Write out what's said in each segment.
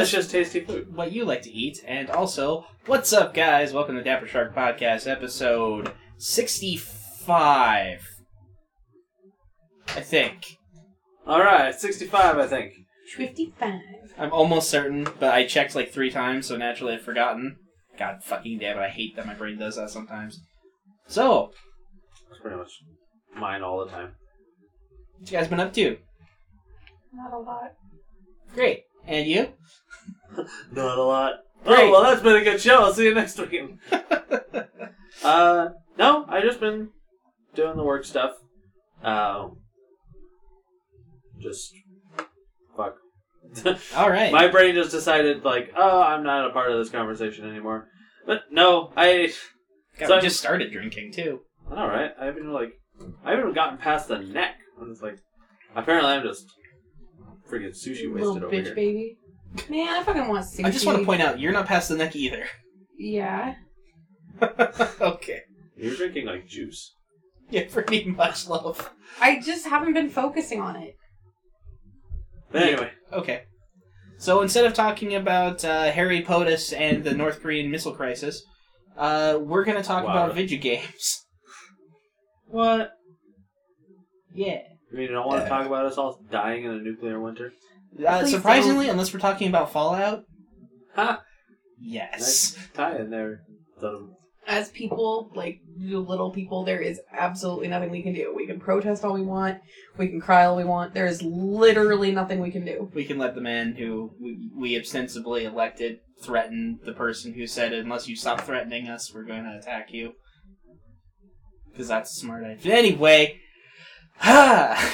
delicious, tasty food. What you like to eat. And also, what's up, guys? Welcome to Dapper Shark Podcast, episode 65. I think. Alright, 65, I think. 55. I'm almost certain, but I checked like 3 times, so naturally I've forgotten. God fucking damn it, I hate that my brain does that sometimes. So, That's pretty much mine all the time. what you guys been up to? Not a lot. Great. And you? Not a lot. Great. Oh, well, that's been a good show. I'll see you next week. No, I've just been doing the work stuff. Just fuck. Alright. My brain just decided, like, oh, I'm not a part of this conversation anymore. But no, God, so we just started drinking, too. I know, right? I haven't even gotten past the neck. And it's like, apparently I'm just freaking sushi wasted Little over bitch here. baby. Man, I fucking want sushi. I just want to point out, you're not past the neck either. Yeah. Okay. You're drinking like juice. Yeah, pretty much, love. I just haven't been focusing on it. But anyway, Okay. So instead of talking about Harry POTUS and the North Korean missile crisis, we're going to talk about video games. what? Yeah. I mean, you don't want to talk about us all dying in a nuclear winter? Please Surprisingly, unless we're talking about Fallout, Ha! yes. Nice tie in there. As people, like, you little people, there is absolutely nothing we can do. We can protest all we want. We can cry all we want. There is literally nothing we can do. We can let the man who we ostensibly elected threaten the person who said, unless you stop threatening us, we're going to attack you. Because that's a smart idea. Anyway, I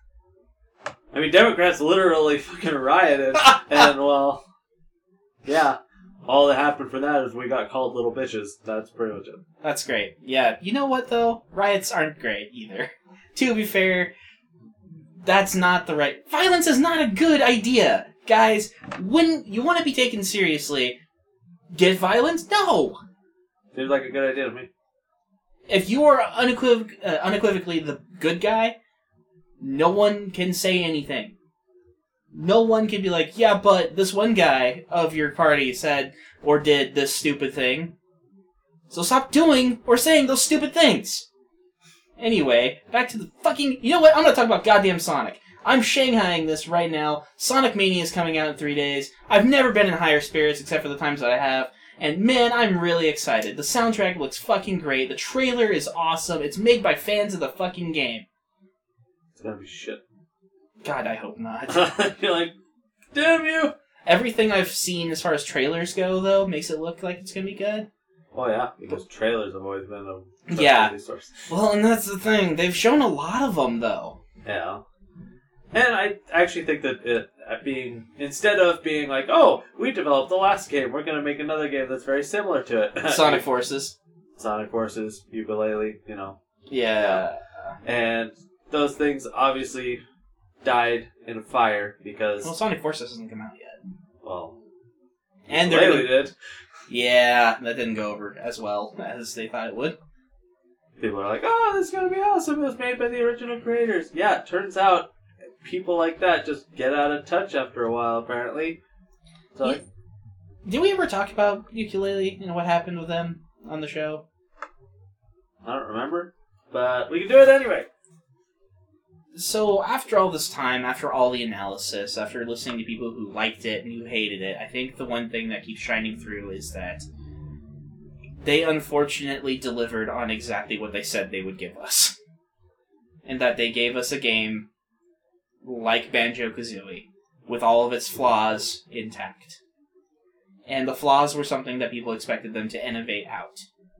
mean, Democrats literally fucking rioted, and well, yeah. All that happened for that is we got called little bitches. That's pretty much it. That's great. Yeah, you know what, though? Riots aren't great, either. To be fair, that's not the right... Violence is not a good idea! Guys, when you want to be taken seriously, get violence? No! Seems like a good idea to me. If you are unequivocally the good guy, no one can say anything. No one can be like, yeah, but this one guy of your party said or did this stupid thing. So stop doing or saying those stupid things. Anyway, back to the fucking... You know what? I'm going to talk about goddamn Sonic. I'm Shanghaiing this right now. Sonic Mania is coming out in 3 days. I've never been in higher spirits except for the times that I have. And man, I'm really excited. The soundtrack looks fucking great. The trailer is awesome. It's made by fans of the fucking game. It's gonna be shit. God, I hope not. You're like, damn you! Everything I've seen as far as trailers go, though, makes it look like it's gonna be good. Oh yeah, because trailers have always been a Yeah. source. Well, and that's the thing. They've shown a lot of them, though. Yeah. And I actually think that instead of being like, oh, we developed the last game, we're going to make another game that's very similar to it. Sonic Forces. Sonic Forces, Yooka-Laylee, you know. Yeah. And those things obviously died in a fire because... Well, Sonic Forces hasn't come out yet. Well... And Yooka-Laylee did. Yeah, that didn't go over as well as they thought it would. People are like, oh, this is going to be awesome. It was made by the original creators. Yeah, it turns out people like that just get out of touch after a while, apparently. So, Yeah. Did we ever talk about Yooka-Laylee and what happened with them on the show? I don't remember, but we can do it anyway. So, after all this time, after all the analysis, after listening to people who liked it and who hated it, I think the one thing that keeps shining through is that they unfortunately delivered on exactly what they said they would give us. And that they gave us a game like Banjo-Kazooie, with all of its flaws intact. And the flaws were something that people expected them to innovate out,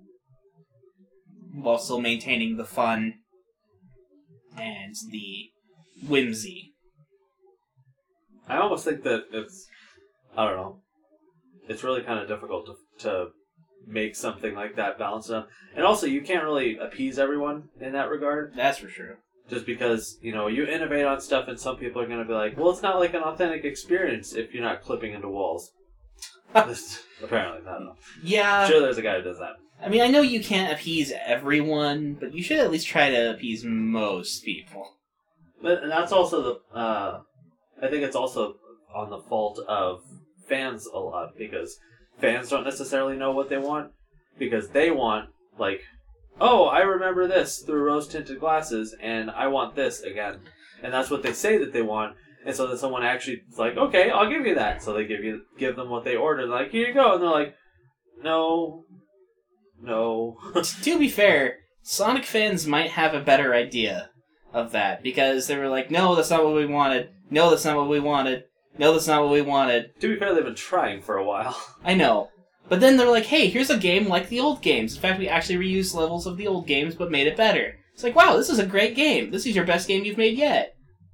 while still maintaining the fun and the whimsy. I almost think that it's, I don't know, it's really kind of difficult to make something like that balance enough. And also, you can't really appease everyone in that regard. That's for sure. Just because, you know, you innovate on stuff and some people are going to be like, well, it's not like an authentic experience if you're not clipping into walls. Apparently, I don't know. Yeah. I'm sure there's a guy who does that. I mean, I know you can't appease everyone, but you should at least try to appease most people. But and that's also the, I think it's also on the fault of fans a lot, because fans don't necessarily know what they want, because they want, like, oh, I remember this through rose-tinted glasses, and I want this again. And that's what they say that they want. And so then someone actually is like, okay, I'll give you that. So they give them what they ordered. Like, here you go. And they're like, no. To be fair, Sonic fans might have a better idea of that, because they were like, no, that's not what we wanted. No, that's not what we wanted. No, that's not what we wanted. To be fair, they've been trying for a while. I know. But then they're like, hey, here's a game like the old games. In fact, we actually reused levels of the old games, but made it better. It's like, wow, this is a great game. This is your best game you've made yet.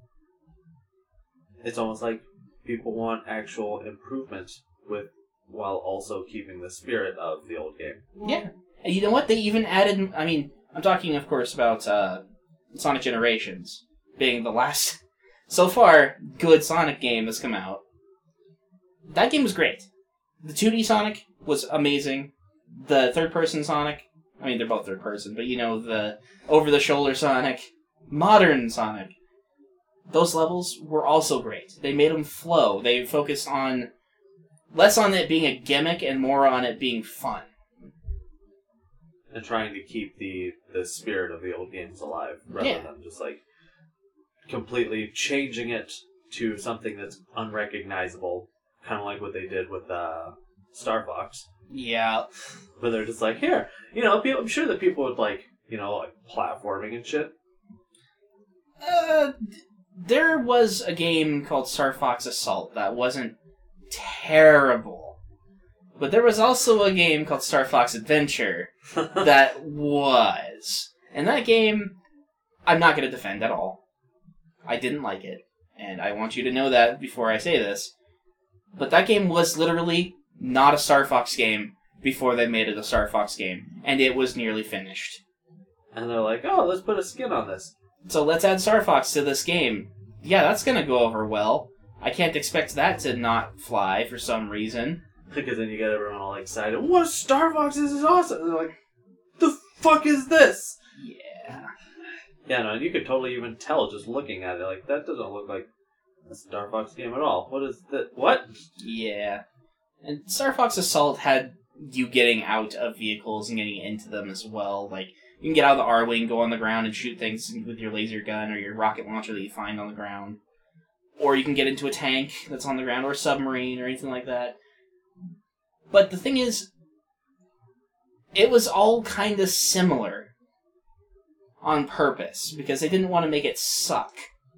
It's almost like people want actual improvement while also keeping the spirit of the old game. Yeah. And you know what? They even added... I mean, I'm talking, of course, about Sonic Generations being the last... So far, good Sonic game has come out. That game was great. The 2D Sonic was amazing. The third-person Sonic... I mean, they're both third-person, but you know, the over-the-shoulder Sonic, modern Sonic. Those levels were also great. They made them flow. They focused on... less on it being a gimmick and more on it being fun. And trying to keep the spirit of the old games alive, rather than just, like, completely changing it to something that's unrecognizable. Kind of like what they did with Star Fox. Yeah. Where they're just like, here, you know, I'm sure that people would like, you know, like platforming and shit. There was a game called Star Fox Assault that wasn't terrible. But there was also a game called Star Fox Adventure that was. And that game, I'm not going to defend at all. I didn't like it. And I want you to know that before I say this. But that game was literally not a Star Fox game before they made it a Star Fox game. And it was nearly finished. And they're like, oh, let's put a skin on this. So let's add Star Fox to this game. Yeah, that's going to go over well. I can't expect that to not fly for some reason. Because then you get everyone all excited. What, Star Fox? This is awesome! And they're like, the fuck is this? Yeah. Yeah, no, you could totally even tell just looking at it. Like, that doesn't look like a Star Fox game at all. What is that? What? Yeah. And Star Fox Assault had you getting out of vehicles and getting into them as well. Like, you can get out of the R-Wing, go on the ground, and shoot things with your laser gun or your rocket launcher that you find on the ground. Or you can get into a tank that's on the ground, or a submarine, or anything like that. But the thing is, it was all kind of similar on purpose, because they didn't want to make it suck.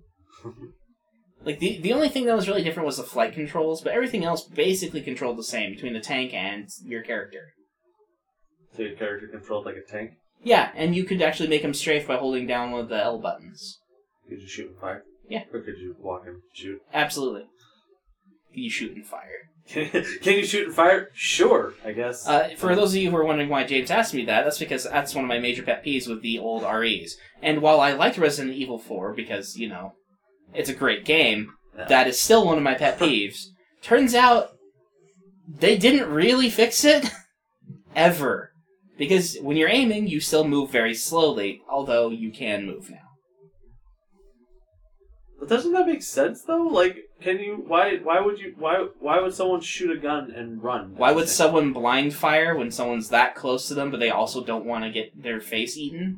Like, the only thing that was really different was the flight controls, but everything else basically controlled the same between the tank and your character. So your character controlled like a tank? Yeah, and you could actually make him strafe by holding down one of the L buttons. Could you shoot and fire? Yeah. Or could you walk and shoot? Absolutely. You shoot and fire. Can you shoot and fire? Sure, I guess. For those of you who are wondering why James asked me that, that's because that's one of my major pet peeves with the old REs. And while I liked Resident Evil 4 because, you know, it's a great game, that is still one of my pet peeves. Turns out, they didn't really fix it. Ever. Because when you're aiming, you still move very slowly, although you can move now. But doesn't that make sense though? Like, can you? Why would someone shoot a gun and run? Why would someone blind fire when someone's that close to them, but they also don't want to get their face eaten?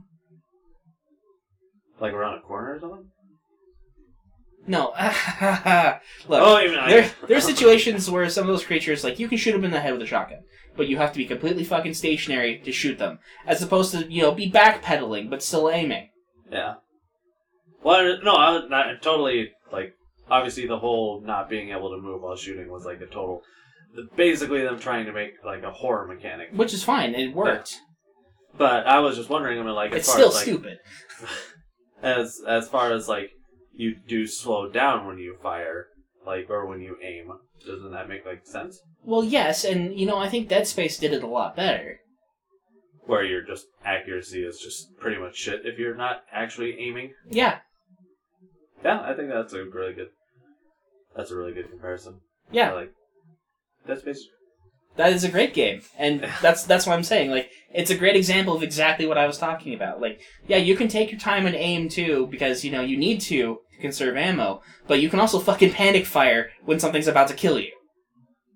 Like around a corner or something? No. Look, even there's situations where some of those creatures, like, you can shoot them in the head with a shotgun, but you have to be completely fucking stationary to shoot them, as opposed to, you know, be backpedaling, but still aiming. Yeah. Well, no, I totally, like, obviously the whole not being able to move while shooting was, like, a total... Basically them trying to make, like, a horror mechanic. Which is fine, it worked. But I was just wondering, I mean, like, it's still stupid. As far as, like, you do slow down when you fire, like, or when you aim, doesn't that make, like, sense? Well, yes, and, you know, I think Dead Space did it a lot better. Where your just accuracy is just pretty much shit if you're not actually aiming? Yeah. Yeah, I think that's a really good comparison. Yeah. Like, Dead Space. That is a great game, and that's what I'm saying. Like, it's a great example of exactly what I was talking about. Like, yeah, you can take your time and aim too, because, you know, you need to conserve ammo, but you can also fucking panic fire when something's about to kill you.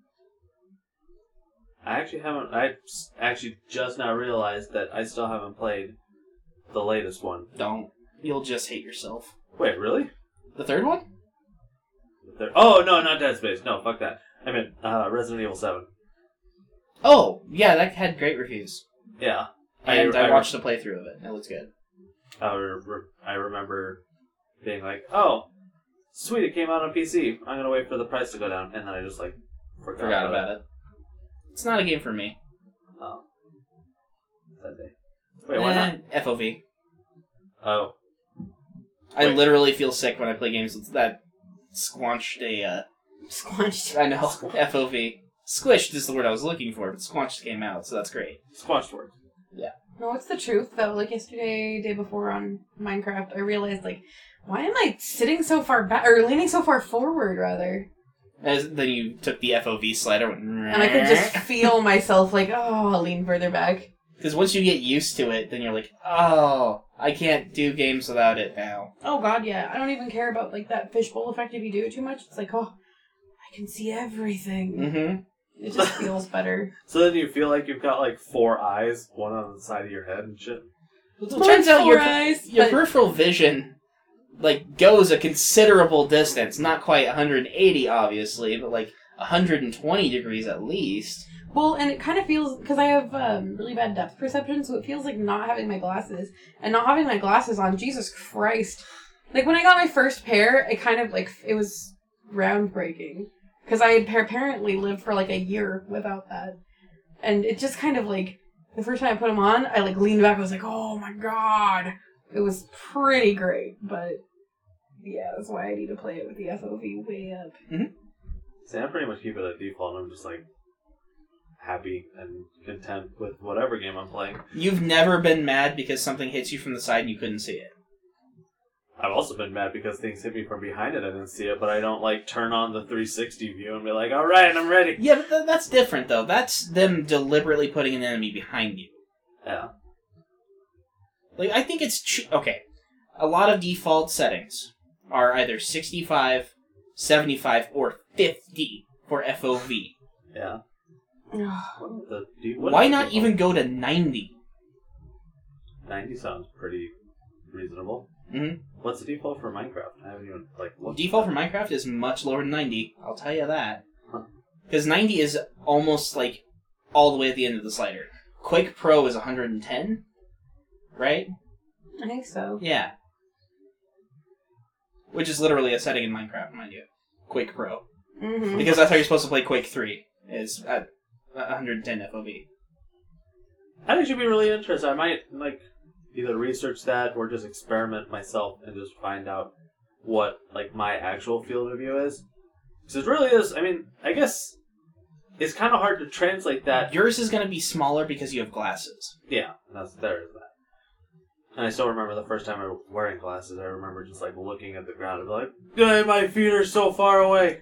I actually haven't. I actually just now realized that I still haven't played the latest one. Don't. You'll just hate yourself. Wait, really? The third one? Oh no, not Dead Space. No, fuck that. I meant Resident Evil 7. Oh, yeah, that had great reviews. Yeah. And I watched a playthrough of it. It looks good. I remember being like, oh, sweet, it came out on PC. I'm going to wait for the price to go down. And then I just, like, forgot about it. It's not a game for me. Oh. That day. Wait, why not? FOV. Oh. I literally feel sick when I play games that squanched a... Squanched. I know, FOV. Squished is the word I was looking for, but squanched came out, so that's great. Squanched word. Yeah. No, it's the truth, though. Like, yesterday, day before on Minecraft, I realized, like, why am I sitting so far back, or leaning so far forward, rather? Then you took the FOV slider And I could just feel myself, like, oh, I'll lean further back. Because once you get used to it, then you're like, oh, I can't do games without it now. Oh, God, yeah. I don't even care about, like, that fishbowl effect if you do it too much. It's like, oh, I can see everything. Mm-hmm. It just feels better. So then you feel like you've got, like, 4 eyes, one on the side of your head and shit? It turns out your but... peripheral vision, like, goes a considerable distance. Not quite 180, obviously, but, like, 120 degrees at least. Well, and it kind of feels... Because I have really bad depth perception, so it feels like not having my glasses. And not having my glasses on, Jesus Christ. Like, when I got my first pair, it kind of, like, it was groundbreaking. Because I had apparently lived for, like, a year without that. And it just kind of, like... The first time I put them on, I, like, leaned back. I was like, oh, my God. It was pretty great, but... Yeah, that's why I need to play it with the FOV way up. Mm-hmm. See, I pretty much keep it at default, and I'm just, like, happy and content with whatever game I'm playing. You've never been mad because something hits you from the side and you couldn't see it. I've also been mad because things hit me from behind it and I didn't see it, but I don't, like, turn on the 360 view and be like, alright, I'm ready. Yeah, but that's different, though. That's them deliberately putting an enemy behind you. Yeah. Like, I think it's... Okay. A lot of default settings are either 65, 75, or 50 for FOV. Yeah. Why not even go to 90? 90 sounds pretty reasonable. Mm-hmm. What's the default for Minecraft? I haven't even, like, looked. Default for Minecraft is much lower than 90. I'll tell you that. Huh. Because 90 is almost, like, all the way at the end of the slider. Quake Pro is 110, right? I think so. Yeah. Which is literally a setting in Minecraft, mind you. Quake Pro. Mm-hmm. Because that's how you're supposed to play Quake 3, is at 110 FOV. I think it should be really interesting. I might, like, either research that or just experiment myself and just find out what, like, my actual field of view is. Because it really is, I mean, I guess it's kind of hard to translate that. Yours is going to be smaller because you have glasses. Yeah, there is that. And I still remember the first time I was wearing glasses, I remember just, like, looking at the ground and be like, "Dang, my feet are so far away."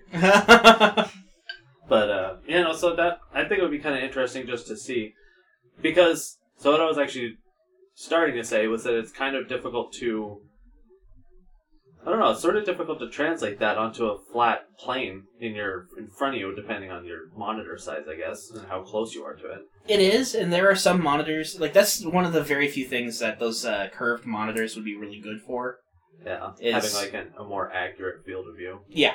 But, you know, so that, I think it would be kind of interesting just to see. Because, so what I was actually starting to say was that it's kind of difficult to, I don't know, it's sort of difficult to translate that onto a flat plane in front of you, depending on your monitor size, I guess, and how close you are to it. It is, and there are some monitors, like, that's one of the very few things that those curved monitors would be really good for. Yeah, is, having, like, a more accurate field of view. Yeah.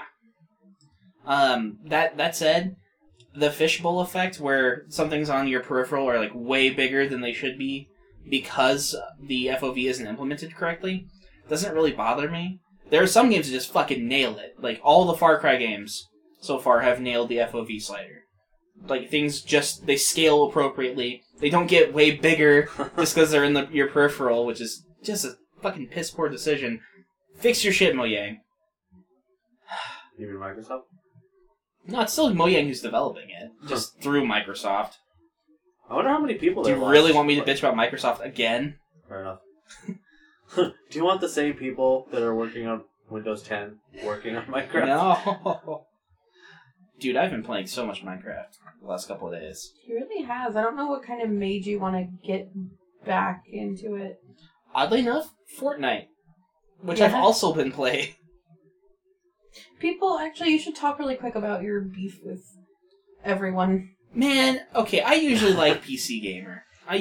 That said, the fishbowl effect, where something's on your peripheral are, like, way bigger than they should be because the FOV isn't implemented correctly, doesn't really bother me. There are some games that just fucking nail it. Like, all the Far Cry games so far have nailed the FOV slider. Like, things just, they scale appropriately. They don't get way bigger just because they're in your peripheral, which is just a fucking piss poor decision. Fix your shit, Mojang. You mean Microsoft? No, it's still Mojang who's developing it, just through Microsoft. I wonder how many people Do you really want me to bitch about Microsoft again? Fair enough. Do you want the same people that are working on Windows 10 working on Minecraft? No. Dude, I've been playing so much Minecraft the last couple of days. He really has. I don't know what kind of made you want to get back into it. Oddly enough, Fortnite, which Yeah. I've also been playing. People, actually, you should talk really quick about your beef with everyone. Man, okay, I usually like PC Gamer. I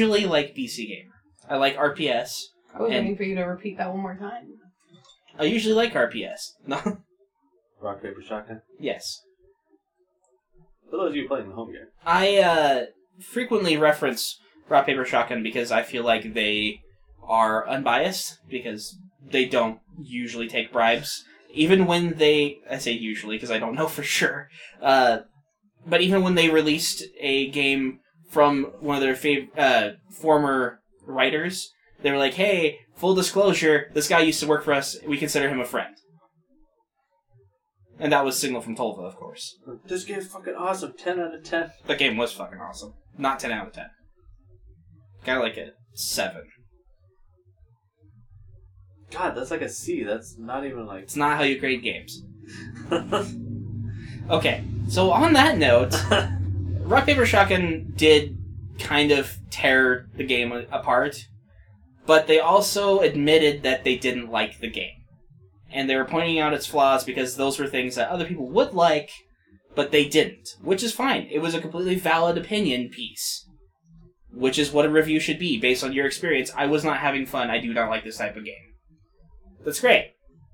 like RPS. I was And- waiting for you to repeat that one more time. I usually like RPS. No? Rock, paper, shotgun. Yes. For those of you playing the home game. I frequently reference Rock, Paper, Shotgun because I feel like they are unbiased, because they don't usually take bribes. Even when I say usually because I don't know for sure, but even when they released a game from one of their former writers, they were like, hey, full disclosure, this guy used to work for us, we consider him a friend. And that was Signal from Tolva, of course. This game's fucking awesome. 10 out of 10. That game was fucking awesome. Not 10 out of 10. Kind of like a 7. God, that's like a C. That's not even like... It's not how you grade games. Okay, so on that note, Rock, Paper, Shotgun did kind of tear the game apart, but they also admitted that they didn't like the game. And they were pointing out its flaws because those were things that other people would like, but they didn't. Which is fine. It was a completely valid opinion piece. Which is what a review should be, based on your experience. I was not having fun. I do not like this type of game. That's great.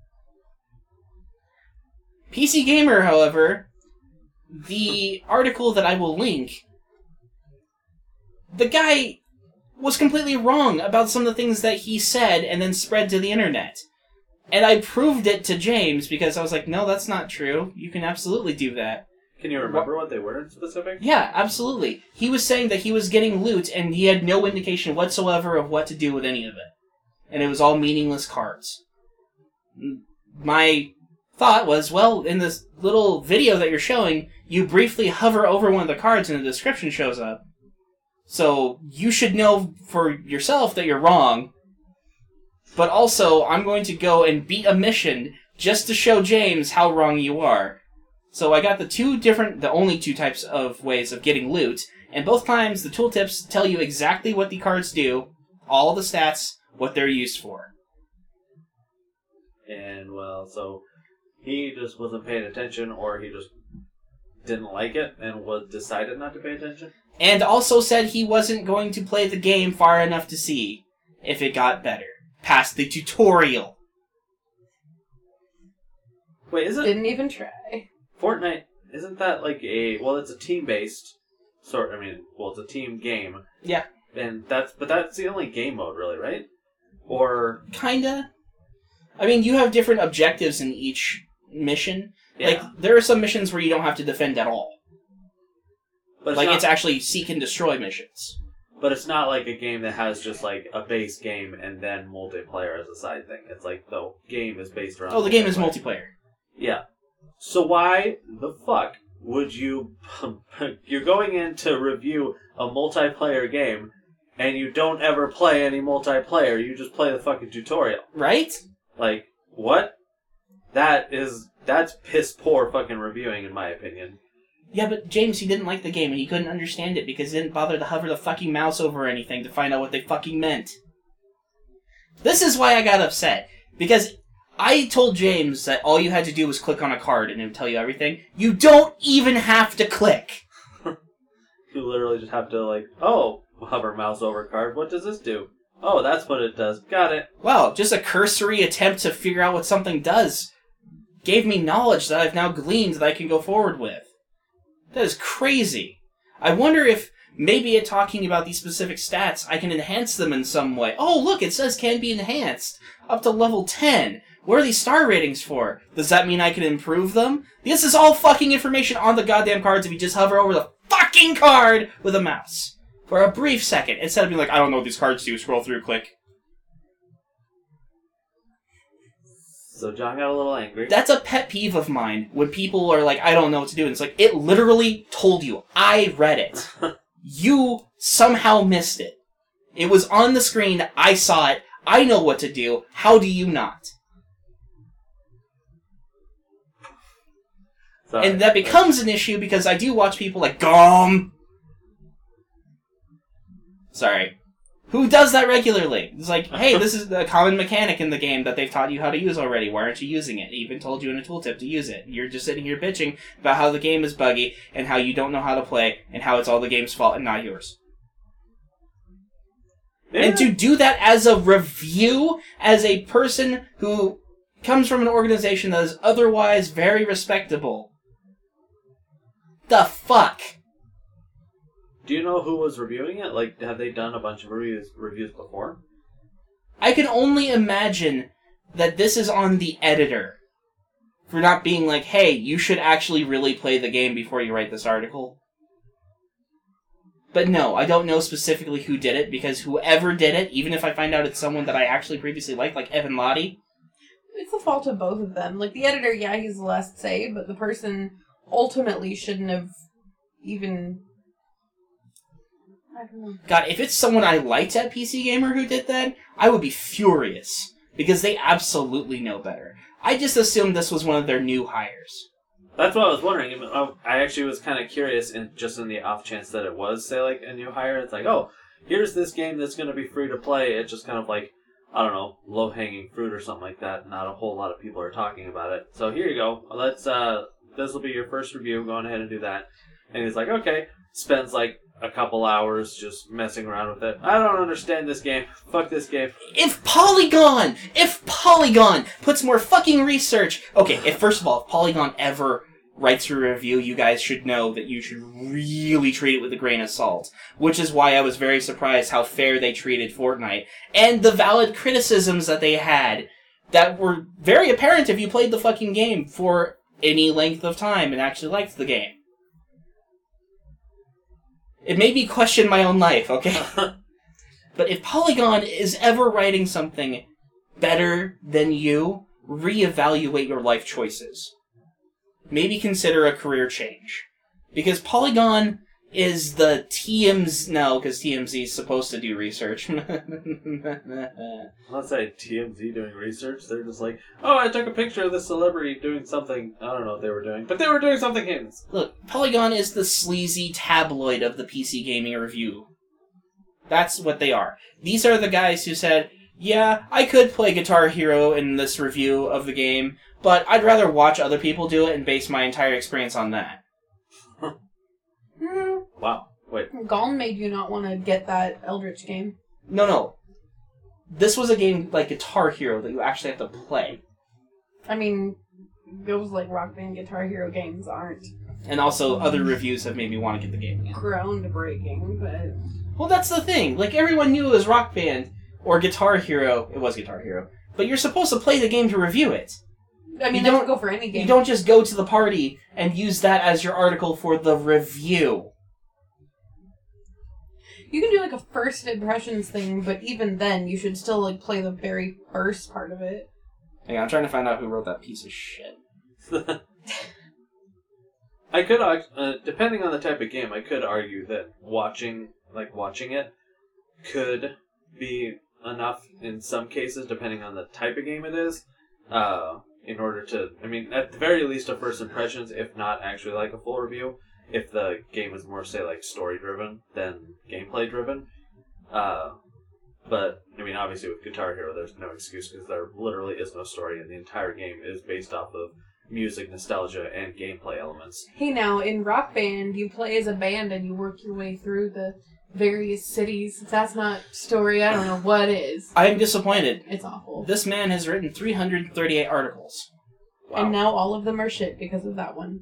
PC Gamer, however, the article that I will link, the guy was completely wrong about some of the things that he said and then spread to the internet. And I proved it to James because I was like, no, that's not true. You can absolutely do that. Can you remember what they were in specific? Yeah, absolutely. He was saying that he was getting loot and he had no indication whatsoever of what to do with any of it. And it was all meaningless cards. My thought was, well, in this little video that you're showing, you briefly hover over one of the cards and the description shows up. So you should know for yourself that you're wrong. But also, I'm going to go and beat a mission just to show James how wrong you are. So I got the only two types of ways of getting loot, and both times the tooltips tell you exactly what the cards do, all the stats, what they're used for. And, well, so he just wasn't paying attention, or he just didn't like it and decided not to pay attention? And also said he wasn't going to play the game far enough to see if it got better. Past the tutorial. Wait, is it... Didn't even try. Fortnite, isn't that like it's a team-based sort, it's a team game. Yeah. And that's the only game mode, really, right? Or... Kinda. I mean, you have different objectives in each mission. Yeah. Like, there are some missions where you don't have to defend at all. But It's actually seek and destroy missions. But it's not like a game that has just like a base game and then multiplayer as a side thing. It's like the game is based around... Oh, the game is multiplayer. Yeah. So why the fuck would you... You're going in to review a multiplayer game and you don't ever play any multiplayer. You just play the fucking tutorial. Right? Like, what? That's piss poor fucking reviewing in my opinion. Yeah, but James, he didn't like the game and he couldn't understand it because he didn't bother to hover the fucking mouse over anything to find out what they fucking meant. This is why I got upset. Because I told James that all you had to do was click on a card and it would tell you everything. You don't even have to click! You literally just have to hover mouse over card. What does this do? Oh, that's what it does. Got it. Wow, just a cursory attempt to figure out what something does gave me knowledge that I've now gleaned that I can go forward with. That is crazy. I wonder if maybe talking about these specific stats, I can enhance them in some way. Oh, look, it says can be enhanced. Up to level 10. What are these star ratings for? Does that mean I can improve them? This is all fucking information on the goddamn cards if you just hover over the fucking card with a mouse. For a brief second, instead of being like, I don't know what these cards do, scroll through, click. So John got a little angry. That's a pet peeve of mine, when people are like, I don't know what to do. And it's like, it literally told you. I read it. You somehow missed it. It was on the screen, I saw it, I know what to do, how do you not? Sorry. And that becomes an issue because I do watch people like, Sorry. who does that regularly. It's like, hey, this is a common mechanic in the game that they've taught you how to use already. Why aren't you using it? They even told you in a tooltip to use it. You're just sitting here bitching about how the game is buggy and how you don't know how to play and how it's all the game's fault and not yours. Yeah. And to do that as a review, as a person who comes from an organization that is otherwise very respectable. The fuck? Do you know who was reviewing it? Like, have they done a bunch of reviews before? I can only imagine that this is on the editor for not being like, hey, you should actually really play the game before you write this article. But no, I don't know specifically who did it, because whoever did it, even if I find out it's someone that I actually previously liked, like Evan Lottie... It's the fault of both of them. Like, the editor, yeah, he's the last say, but the person ultimately shouldn't have even... I don't know. God, if it's someone I liked at PC Gamer who did that, I would be furious. Because they absolutely know better. I just assumed this was one of their new hires. That's what I was wondering. I actually was kind of curious, just in the off chance that it was, say, like, a new hire. It's like, oh, here's this game that's going to be free to play. It's just kind of like, I don't know, low-hanging fruit or something like that. Not a whole lot of people are talking about it. So here you go. Let's, this will be your first review. Go on ahead and do that. And he's like, okay. Spends, like, a couple hours just messing around with it. I don't understand this game. Fuck this game. If Polygon puts more fucking research... Okay, if Polygon ever writes a review, you guys should know that you should really treat it with a grain of salt. Which is why I was very surprised how fair they treated Fortnite. And the valid criticisms that they had that were very apparent if you played the fucking game for any length of time and actually liked the game. It made me question my own life, okay? But if Polygon is ever writing something better than you, reevaluate your life choices. Maybe consider a career change. Because Polygon is the TMZ... No, because TMZ is supposed to do research. Let's say TMZ doing research. They're just like, oh, I took a picture of this celebrity doing something. I don't know what they were doing. But they were doing something heinous. Look, Polygon is the sleazy tabloid of the PC Gaming Review. That's what they are. These are the guys who said, yeah, I could play Guitar Hero in this review of the game, but I'd rather watch other people do it and base my entire experience on that. Wow. Wait. Gone made you not want to get that Eldritch game. No. This was a game like Guitar Hero that you actually have to play. I mean, those like Rock Band Guitar Hero games aren't. And also, other reviews have made me want to get the game again. Groundbreaking, but... Well, that's the thing. Like, everyone knew it was Rock Band or Guitar Hero. It was Guitar Hero. But you're supposed to play the game to review it. I mean, you don't go for any game. You don't just go to the party and use that as your article for the review. You can do like a first impressions thing, but even then, you should still like play the very first part of it. Hang on, I'm trying to find out who wrote that piece of shit. I could, depending on the type of game, I could argue that watching it could be enough in some cases, depending on the type of game it is, in order to, I mean, at the very least, a first impressions, if not actually like a full review, if the game is more, say, like, story-driven than gameplay-driven. But, I mean, obviously with Guitar Hero, there's no excuse, because there literally is no story, and the entire game is based off of music, nostalgia, and gameplay elements. Hey, now, in Rock Band, you play as a band and you work your way through the various cities. If that's not story, I don't know what is. I am disappointed. It's awful. This man has written 338 articles. Wow. And now all of them are shit because of that one.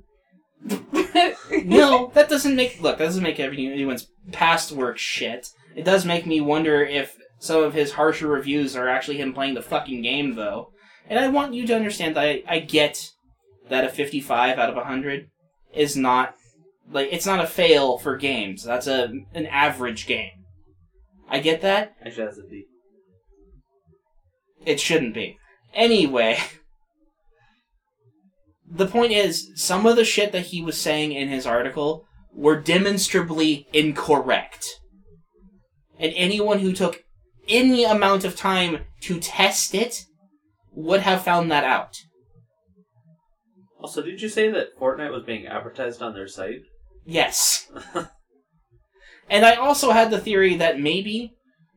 No, that doesn't make anyone's past work shit. It does make me wonder if some of his harsher reviews are actually him playing the fucking game, though. And I want you to understand that I get that a 55 out of 100 is not, like, it's not a fail for games. That's an average game. I get that. Actually, that's a D. It shouldn't be. Anyway, the point is, some of the shit that he was saying in his article were demonstrably incorrect. And anyone who took any amount of time to test it would have found that out. Also, did you say that Fortnite was being advertised on their site? Yes. And I also had the theory that maybe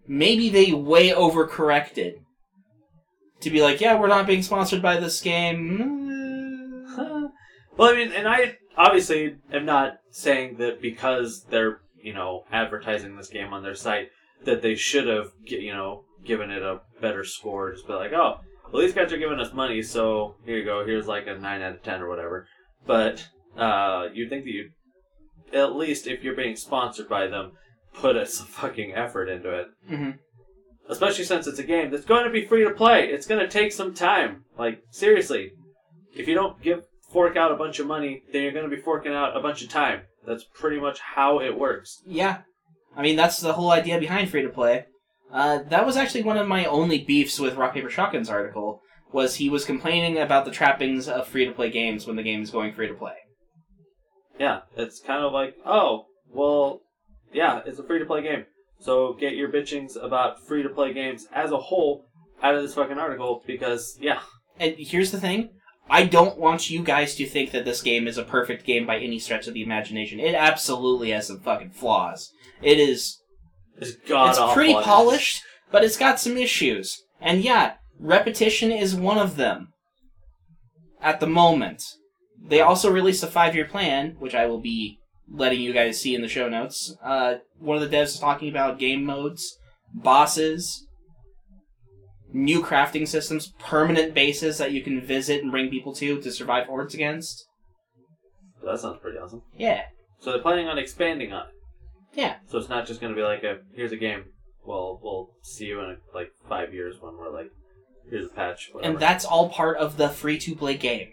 maybe they way overcorrected to be like, yeah, we're not being sponsored by this game. Well, I mean, and I obviously am not saying that because they're, advertising this game on their site that they should have, given it a better score. Just be like, oh, well, these guys are giving us money, so here you go. Here's like a 9 out of 10 or whatever. But you'd think that you'd, at least if you're being sponsored by them, put some fucking effort into it. Mm-hmm. Especially since it's a game that's going to be free to play. It's going to take some time. Like, seriously. If you don't fork out a bunch of money, then you're going to be forking out a bunch of time. That's pretty much how it works. Yeah. I mean, that's the whole idea behind free-to-play. That was actually one of my only beefs with Rock Paper Shotgun's article, was he was complaining about the trappings of free-to-play games when the game is going free-to-play. Yeah, it's kind of like, oh, well, yeah, it's a free-to-play game. So get your bitchings about free-to-play games as a whole out of this fucking article, because, yeah. And here's the thing. I don't want you guys to think that this game is a perfect game by any stretch of the imagination. It absolutely has some fucking flaws. It is... It's pretty polished, but it's got some issues. And yeah, repetition is one of them. At the moment. They also released a 5-year plan, which I will be letting you guys see in the show notes. One of the devs is talking about game modes, bosses, new crafting systems, permanent bases that you can visit and bring people to survive hordes against. That sounds pretty awesome. Yeah. So they're planning on expanding on it. Yeah. So it's not just going to be like here's a game. Well, we'll see you in 5 years when we're like, here's a patch, whatever. And that's all part of the free-to-play game.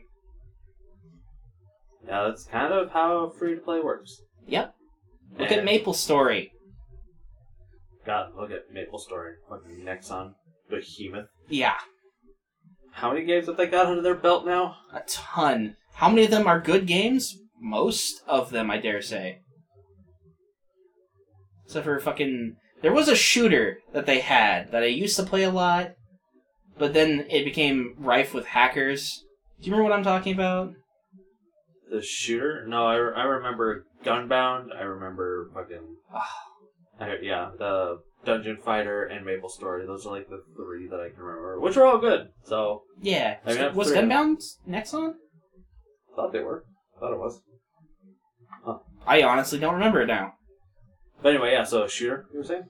Yeah, that's kind of how free-to-play works. Yep. Look at MapleStory. God, look at MapleStory. Fucking Nexon. Behemoth. Yeah. How many games have they got under their belt now? A ton. How many of them are good games? Most of them, I dare say. Except for fucking... There was a shooter that they had that I used to play a lot, but then it became rife with hackers. Do you remember what I'm talking about? The shooter? No, I remember Gunbound. I remember fucking... the Dungeon Fighter and MapleStory. Those are like the 3 that I can remember, which are all good. So yeah. I mean, was Gunbound Nexon? Thought they were. Thought it was. Huh. I honestly don't remember it now. But anyway, yeah. So shooter, you were saying?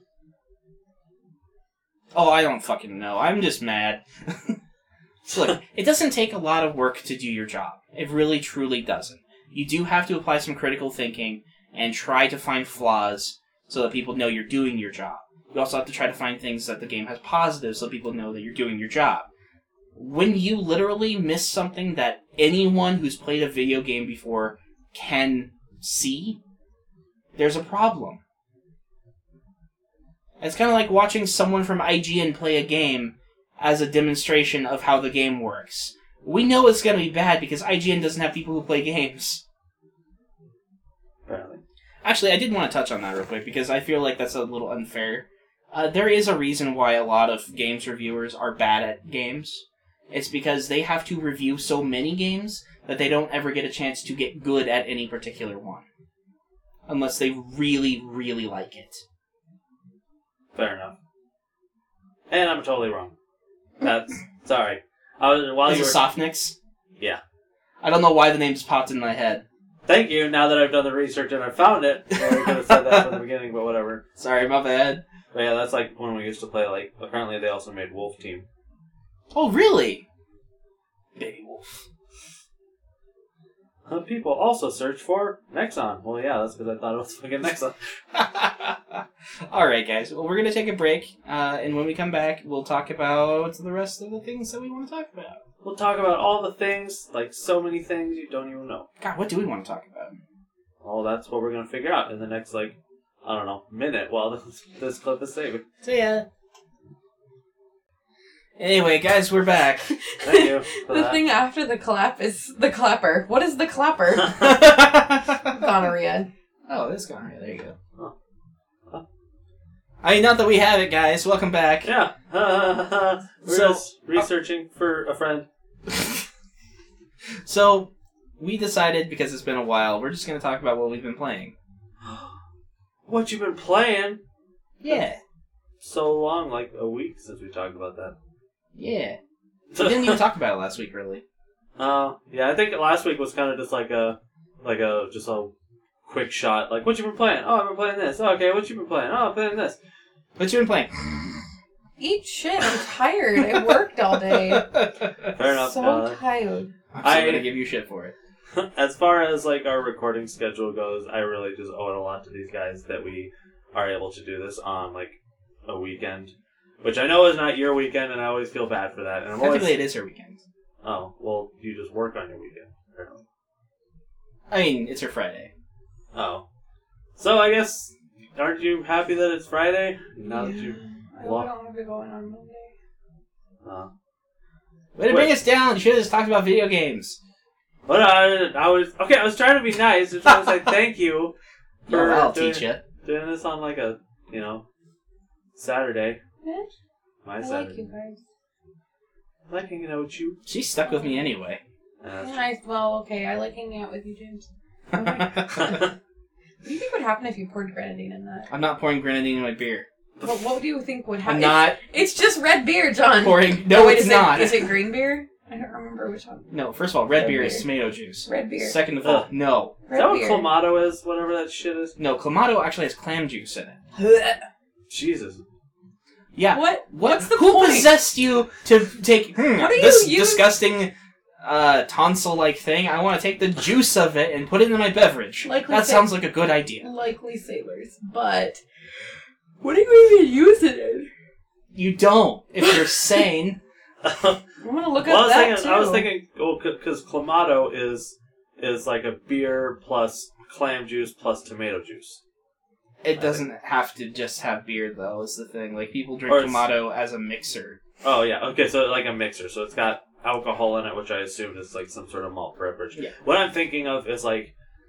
Oh, I don't fucking know. I'm just mad. So look, it doesn't take a lot of work to do your job. It really, truly doesn't. You do have to apply some critical thinking and try to find flaws so that people know you're doing your job. You also have to try to find things that the game has positive so people know that you're doing your job. When you literally miss something that anyone who's played a video game before can see, there's a problem. It's kind of like watching someone from IGN play a game as a demonstration of how the game works. We know it's going to be bad because IGN doesn't have people who play games. Apparently. Actually, I did want to touch on that real quick because I feel like that's a little unfair. There is a reason why a lot of games reviewers are bad at games. It's because they have to review so many games that they don't ever get a chance to get good at any particular one. Unless they really, really like it. Fair enough. And I'm totally wrong. That's... sorry. Is it Softnix? Yeah. I don't know why the name just popped in my head. Thank you, now that I've done the research and I found it. I could have said that from the beginning, but whatever. Sorry, my bad. But yeah, that's like when we used to play, apparently they also made Wolf Team. Oh, really? Baby Wolf. People also search for Nexon. Well, yeah, that's because I thought it was fucking Nexon. Alright, guys. Well, we're going to take a break, and when we come back, we'll talk about the rest of the things that we want to talk about. We'll talk about all the things, so many things you don't even know. God, what do we want to talk about? Well, that's what we're going to figure out in the next, minute while this clip is saving. See ya. Anyway, guys, we're back. Thank you for The that. thing after the clap is the clapper. What is the clapper? Gonorrhea. Oh, it's gonorrhea. There you go. Oh. Huh. I mean, not that we have it, guys. Welcome back. Yeah. We're So- just researching for a friend. So, we decided, because it's been a while, we're just going to talk about what we've been playing. What you been playing? Yeah. so long, like a week since we talked about that. Yeah. We didn't even talk about it last week, really. Yeah, I think last week was kind of just like a quick shot. Like, what you been playing? Oh, I've been playing this. Oh, okay, what you been playing? Oh, I'm playing this. What you been playing? Eat shit. I'm tired. I worked all day. Fair enough. So tired. I'm still gonna give you shit for it. As far as like our recording schedule goes, I really just owe it a lot to these guys that we are able to do this on like a weekend, which I know is not your weekend, and I always feel bad for that. And I'm Technically, always... it is her weekend. Oh, well, you just work on your weekend, apparently. I mean, it's her Friday. Oh, so I guess aren't you happy that it's Friday? Now that you... I don't have it going on Monday. Way to bring us down! You should have just talked about video games. But I was trying to be nice. I was trying to say thank you for I'll teach you. doing this on like a Saturday. My I Saturday. like you guys. I like hanging out with you. She's stuck with me anyway. Well, okay. I like hanging out with you, James. What do you think would happen if you poured grenadine in that? I'm not pouring grenadine in my beer. What do you think would happen? I'm not It's just red beer, John. pouring... No, wait, it's not. Is it green beer? I don't remember which one. No, first of all, red Red beer beer. is tomato juice. Red beer. Second of all, no. Is that what Clamato is? Whatever that shit is? No, Clamato actually has clam juice in it. Jesus. Yeah. What's the Who point? possessed you to take What do you this use? disgusting tonsil-like thing? I want to take the juice of it and put it in my beverage. Likely That say- sounds like a good idea. Likely sailors, but what do you even use it in? You don't, if you're sane. I'm gonna look Well, up that too. I was thinking, because Clamato is like a beer plus clam juice plus tomato juice. It doesn't have to just have beer, though, is the thing. Like, people drink Or it's- Clamato as a mixer. Oh yeah, okay, so like a mixer, so it's got alcohol in it, which I assume is like some sort of malt beverage. Yeah. What I'm thinking of is like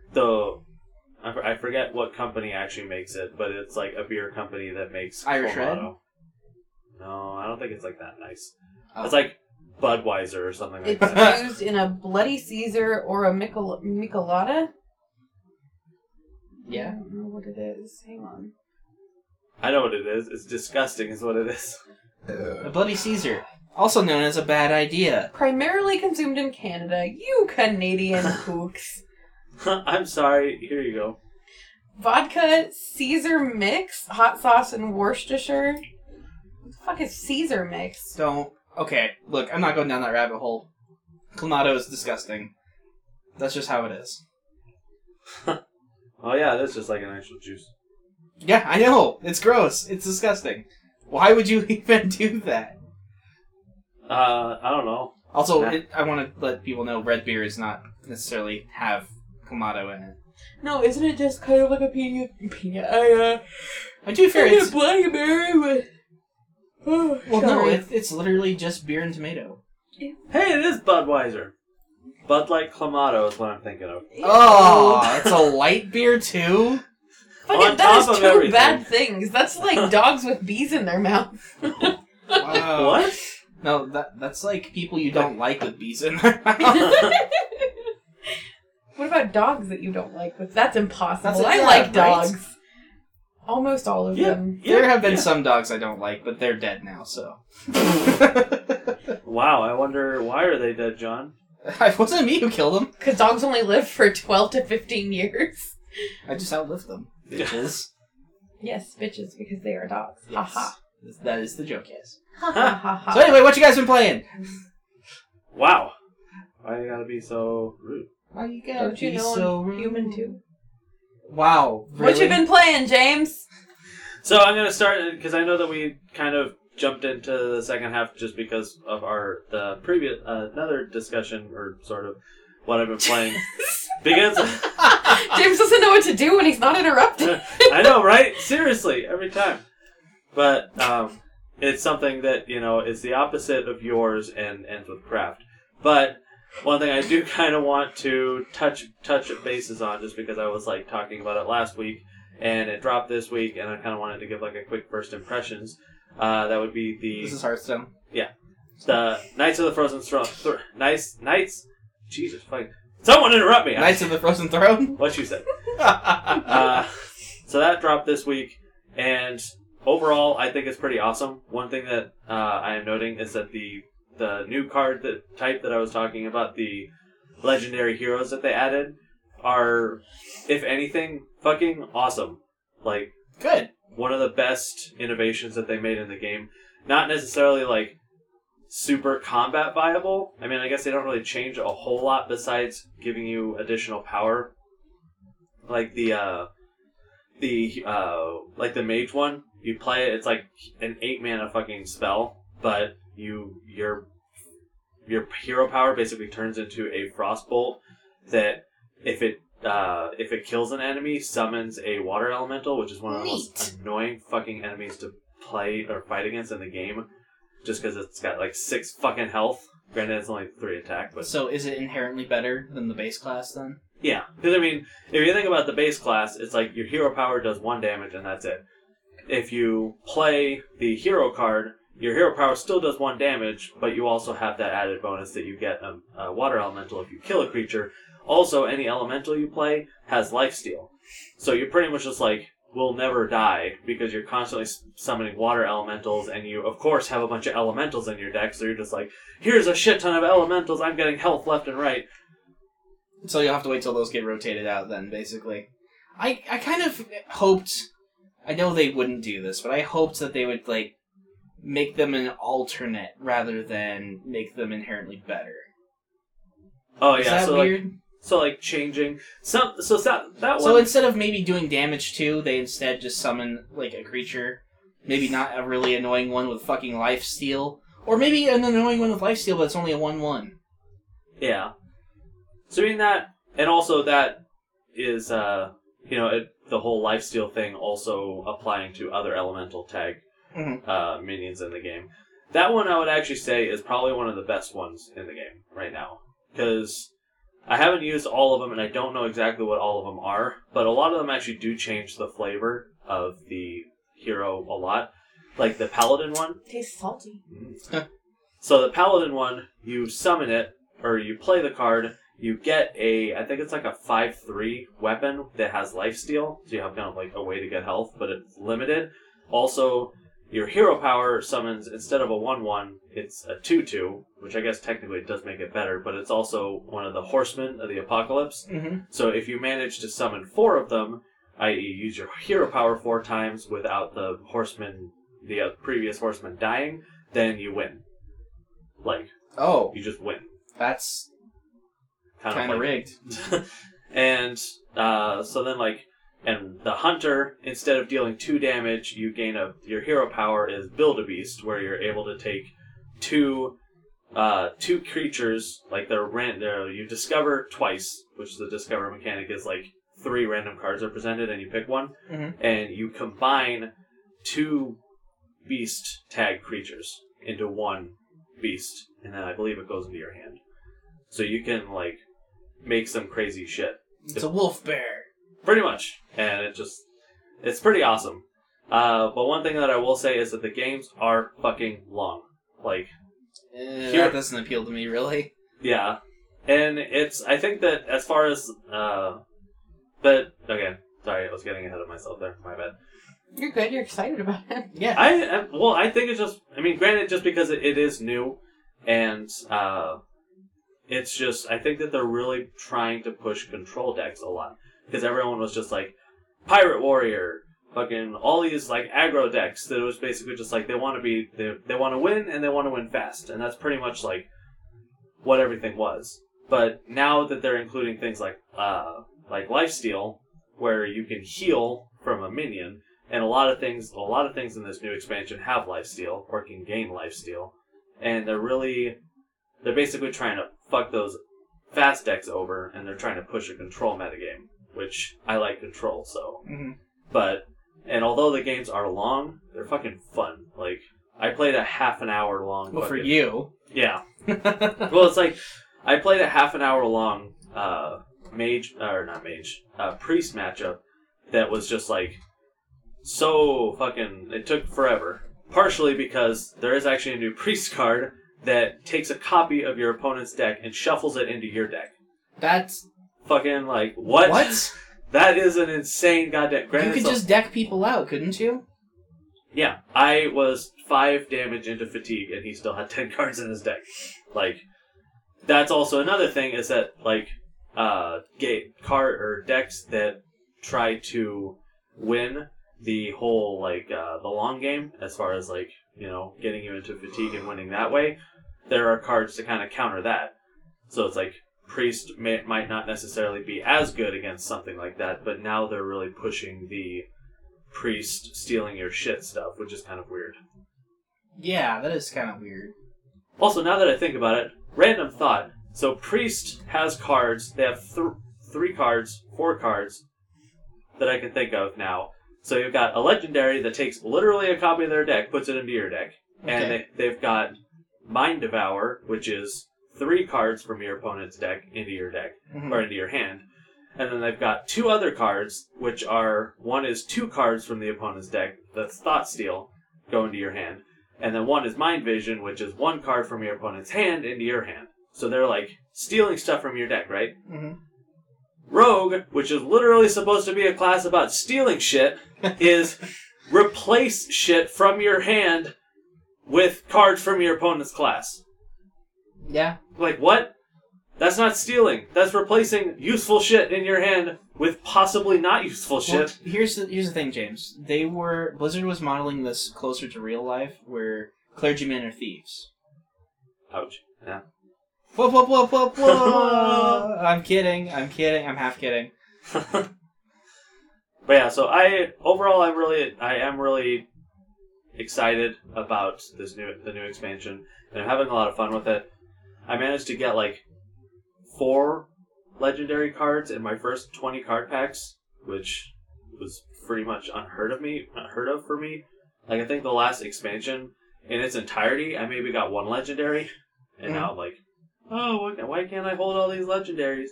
I forget what company actually makes it, but it's like a beer company that makes Irish Red? Clamato. No, I don't think it's like that nice. Oh. It's like Budweiser or something like It's that. used in a Bloody Caesar or a Michelada. Yeah. I don't know what it is. Hang on. I know what it is. It's disgusting is what it is. A Bloody Caesar. Also known as a bad idea. Primarily consumed in Canada. You Canadian kooks. I'm sorry. Here you go. Vodka, Caesar mix, hot sauce, and Worcestershire. What the fuck is Caesar mix? Don't. Okay, look, I'm not going down that rabbit hole. Clamato is disgusting. That's just how it is. Oh yeah, that's just like an actual juice. Yeah, I know. It's gross. It's disgusting. Why would you even do that? I don't know. Also, Nah. I want to let people know red beer does not necessarily have Clamato in it. No, isn't it just kind of like a pina? I do fear it's... blackberry with. Oh, Well, no, sorry. it's literally just beer and tomato. Hey, it is Budweiser. Bud Light Clamato is what I'm thinking of. Oh, it's a light beer too? Fucking, On that top is of two everything. bad things. That's like dogs with bees in their mouth. Wow. What? No, that's like people you don't like with bees in their mouth. What about dogs that you don't like? That's impossible. That's I yeah, like right? dogs. Almost all of them. There have been some dogs I don't like, but they're dead now, so. Wow, I wonder why are they dead, John? It wasn't me who killed them. Because dogs only live for 12 to 15 years. I just outlived them. Bitches. Yes, bitches, because they are dogs. Yes. Ha ha. That is the joke, yes. Ha ha ha ha. So anyway, what you guys been playing? Wow. Why you gotta be so rude? Why you gotta Don't you be know so I'm rude? human too? Wow, really? What you been playing, James? So I'm gonna start because I know that we kind of jumped into the second half just because of the previous another discussion or sort of what I've been playing. Because James doesn't know what to do when he's not interrupted. I know, right? Seriously, every time. But it's something that is the opposite of yours and ends with craft. But one thing I do kind of want to touch bases on, just because I was like talking about it last week and it dropped this week, and I kind of wanted to give like a quick first impressions. That would be This is Hearthstone. the Knights of the Frozen Throne. Knights. Jesus, fuck! Someone interrupt me. Knights of the Frozen Throne? What you said. So that dropped this week, and overall, I think it's pretty awesome. One thing that I am noting is that the new card type that I was talking about, the legendary heroes that they added, are, if anything, fucking awesome. Like, Good. one of the best innovations that they made in the game. Not necessarily, like, super combat viable. I mean, I guess they don't really change a whole lot besides giving you additional power. Like the mage one, you play it, it's like an 8 mana fucking spell, but your hero power basically turns into a frost bolt that if it kills an enemy, summons a water elemental, which is one of the most annoying fucking enemies to play or fight against in the game, just because it's got like 6 fucking health. Granted, it's only 3 attack, but So is it inherently better than the base class then? yeah, because I mean, if you think about the base class, it's like your hero power does 1 damage and that's it. If you play the hero card, your hero power still does 1 damage, but you also have that added bonus that you get a water elemental if you kill a creature. Also, any elemental you play has lifesteal. So you're pretty much just like, will never die, because you're constantly summoning water elementals, and you, of course, have a bunch of elementals in your deck, so you're just like, here's a shit ton of elementals, I'm getting health left and right. So you'll have to wait till those get rotated out then, basically. I kind of hoped, I know they wouldn't do this, but I hoped that they would, like, make them an alternate rather than make them inherently better. Oh, Is yeah, that so weird? changing that one. So instead of maybe doing damage too, they instead just summon like a creature, maybe not a really annoying one with fucking lifesteal, or maybe an annoying one with lifesteal, but it's only a 1/1. Yeah. So I mean that, and also that is the whole lifesteal thing also applying to other elemental tag minions in the game. That one I would actually say is probably one of the best ones in the game right now, because I haven't used all of them, and I don't know exactly what all of them are, but a lot of them actually do change the flavor of the hero a lot. Like the Paladin one. Tastes salty. So the Paladin one, you summon it, or you play the card, you get I think it's like a 5/3 weapon that has lifesteal, so you have kind of like a way to get health, but it's limited. Also, your hero power summons, instead of a 1/1, it's a 2/2, which I guess technically does make it better, but it's also one of the horsemen of the apocalypse. Mm-hmm. So if you manage to summon 4 of them, i.e. use your hero power 4 times without the previous horseman dying, then you win. Like, Oh, you just win. that's Kind of rigged. And so then, like, and the hunter, instead of dealing 2 damage, you gain your hero power is Build-A-Beast, where you're able to take two creatures, like you discover twice, which the discover mechanic is like 3 random cards are presented and you pick one, and you combine 2 beast tag creatures into 1 beast, and then I believe it goes into your hand. So you can, like, make some crazy shit. It's a wolf bear. Pretty much. And it's pretty awesome. But one thing that I will say is that the games are fucking long. Like, that doesn't appeal to me, really. yeah. And I think that as far as, but, okay, sorry, I was getting ahead of myself there, my bad. You're good, you're excited about it. Yeah. I think it's just, I mean, granted, just because it is new, and, it's just, I think that they're really trying to push control decks a lot. Because everyone was just like, Pirate Warrior, fucking all these like aggro decks that it was basically just like they want to win and they want to win fast. And that's pretty much like what everything was. But now that they're including things like lifesteal, where you can heal from a minion, and a lot of things in this new expansion have lifesteal, or can gain lifesteal. And they're basically trying to fuck those fast decks over, and they're trying to push a control metagame, which I like control, so. But, and although the games are long, they're fucking fun. Like, I played a half an hour long. Well, for you. Yeah. Well, it's like, I played a half an hour long priest matchup that was just like, so fucking, it took forever. Partially because there is actually a new priest card that takes a copy of your opponent's deck and shuffles it into your deck. That's fucking like, what? What? That is an insane goddamn. You could just deck people out, couldn't you? Yeah, I was 5 damage into fatigue, and he still had 10 cards in his deck. Like, that's also another thing, is that, like, decks that try to win the whole, like, the long game, as far as, like, you know, getting you into fatigue and winning that way, there are cards to kind of counter that. So it's like, Priest might not necessarily be as good against something like that, but now they're really pushing the Priest stealing your shit stuff, which is kind of weird. Yeah, that is kind of weird. Also, now that I think about it, random thought. So Priest has cards. They have 4 cards that I can think of now. So you've got a legendary that takes literally a copy of their deck, puts it into your deck. Okay. And they've got Mind Devour, which is 3 cards from your opponent's deck into your deck, or into your hand. And then they've got 2 other cards, which are, one is 2 cards from the opponent's deck, that's Thought Steal, go into your hand. And then one is Mind Vision, which is 1 card from your opponent's hand into your hand. So they're like stealing stuff from your deck, right? Mm-hmm. Rogue, which is literally supposed to be a class about stealing shit, is replace shit from your hand with cards from your opponent's class. Yeah. Like, what? That's not stealing. That's replacing useful shit in your hand with possibly not useful shit. Well, here's the thing, James. Blizzard was modeling this closer to real life, where clergymen are thieves. Ouch. Yeah. Whoa, whoa, whoa, whoa, whoa! I'm kidding. I'm half kidding. But yeah, so I am really excited about the new expansion, and I'm having a lot of fun with it. I managed to get like 4 legendary cards in my first 20 card packs, which was pretty much unheard of for me. Like, I think the last expansion in its entirety, I maybe got 1 legendary, and now I'm like, oh, why can't I hold all these legendaries?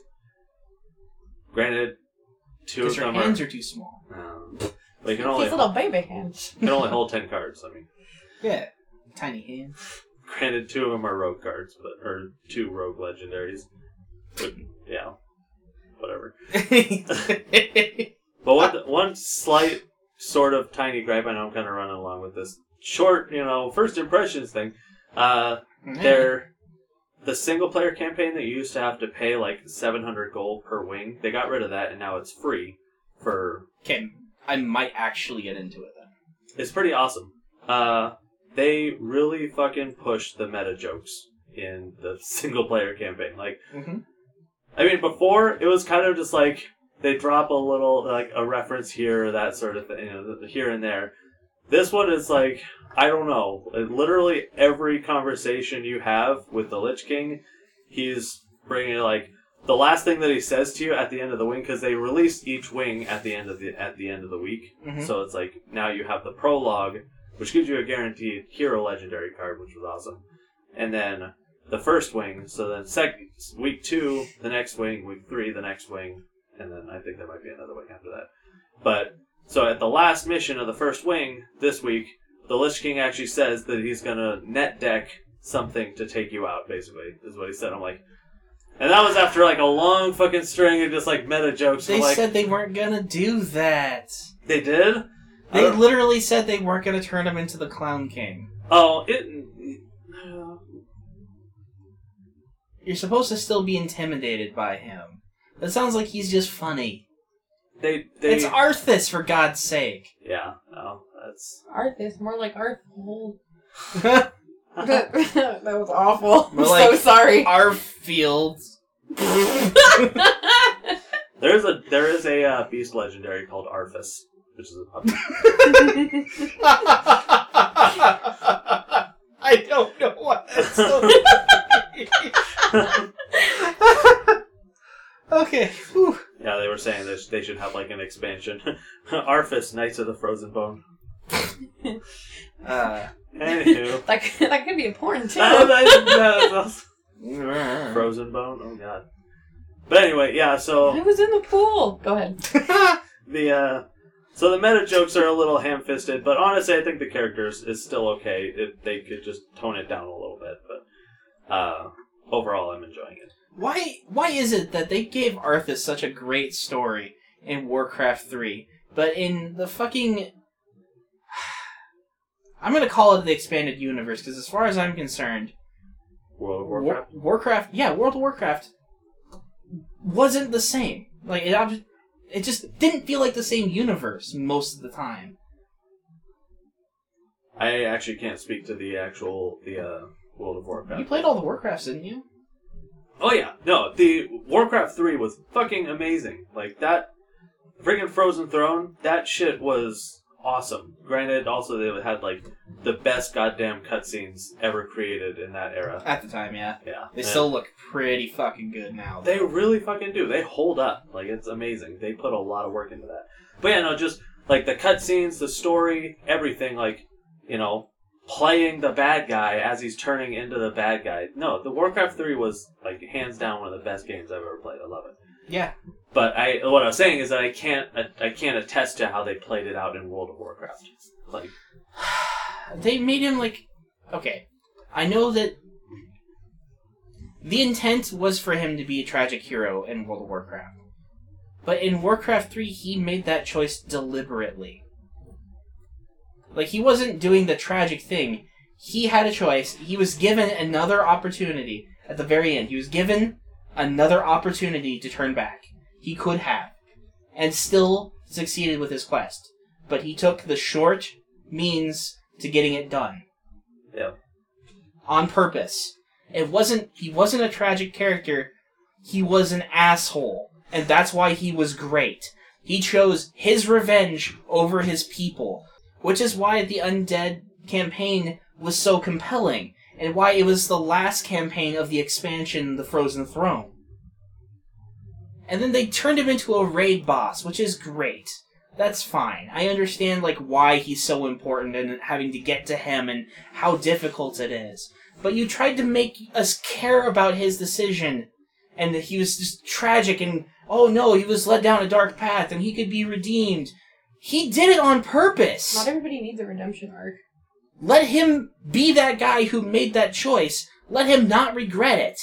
Granted, 2 of them your hands are too small. But you can only These little baby hands. you can only hold 10 cards. I mean, Yeah, tiny hands. granted, 2 of them are rogue cards, or 2 rogue legendaries. But yeah, whatever. But one slight sort of tiny gripe, I know I'm kind of running along with this short, first impressions thing. The single player campaign that you used to have to pay like 700 gold per wing, they got rid of that and now it's free for... Okay, I might actually get into it then. It's pretty awesome. They really fucking pushed the meta jokes in the single player campaign. Like, I mean, before it was kind of just like they drop a little, like a reference here or that sort of thing, here and there. This one is like, I don't know. Literally every conversation you have with the Lich King, he's bringing like the last thing that he says to you at the end of the wing, because they release each wing at the end of the week. So it's like now you have the prologue, which gives you a guaranteed hero legendary card, which was awesome, and then the first wing. So then week 2, the next wing, week 3, the next wing, and then I think there might be another wing after that. But so at the last mission of the first wing this week, the Lich King actually says that he's gonna net deck something to take you out, basically, is what he said. I'm like, and that was after like a long fucking string of just like meta jokes. They said they weren't gonna do that. They did? They literally said they weren't gonna turn him into the Clown King. Oh, You're supposed to still be intimidated by him. That sounds like he's just funny. It's Arthas, for God's sake. Yeah, no, that's... Arthas, more like Arthfold. That was awful. I'm like so sorry. Arfield. There is a beast legendary called Arthas, which is a puppy. I don't know what that's so Okay. Whew. Yeah, they were saying that they should have like an expansion. Arthas, Knights of the Frozen Bone. Anywho. that could be a porn too. Frozen Bone? Oh god. But anyway, yeah, so... I was in the pool. Go ahead. So the meta jokes are a little ham-fisted, but honestly I think the characters is still okay. They could just tone it down a little bit, but overall I'm enjoying it. Why is it that they gave Arthas such a great story in Warcraft 3, but in the fucking... I'm going to call it the expanded universe, because as far as I'm concerned, World of Warcraft. World of Warcraft wasn't the same. Like, it just didn't feel like the same universe most of the time. I actually can't speak to the World of Warcraft. You played all the Warcrafts, didn't you? Oh yeah, no, the Warcraft 3 was fucking amazing. Like, that friggin' Frozen Throne, that shit was awesome. Granted, also they had, like, the best goddamn cutscenes ever created in that era. At the time, yeah. Yeah. They still look pretty fucking good now. They really fucking do. They hold up. Like, it's amazing. They put a lot of work into that. But yeah, no, just, like, the cutscenes, the story, everything, like, you know, playing the bad guy as he's turning into the bad guy. No, the Warcraft 3 was, like, hands down one of the best games I've ever played. I love it. Yeah. But what I was saying is that I can't attest to how they played it out in World of Warcraft. Like, they made him like, okay, I know that the intent was for him to be a tragic hero in World of Warcraft, but in Warcraft 3 he made that choice deliberately. Like, he wasn't doing the tragic thing. He had a choice. He was given another opportunity at the very end. He was given another opportunity to turn back. He could have. And still succeeded with his quest. But he took the short means to getting it done. yeah. On purpose. He wasn't a tragic character. He was an asshole. And that's why he was great. He chose his revenge over his people. Which is why the Undead campaign was so compelling. And why it was the last campaign of the expansion, The Frozen Throne. And then they turned him into a raid boss, which is great. That's fine. I understand, like, why he's so important and having to get to him and how difficult it is. But you tried to make us care about his decision. And that he was just tragic and, oh no, he was led down a dark path and he could be redeemed. He did it on purpose. Not everybody needs a redemption arc. Let him be that guy who made that choice. Let him not regret it.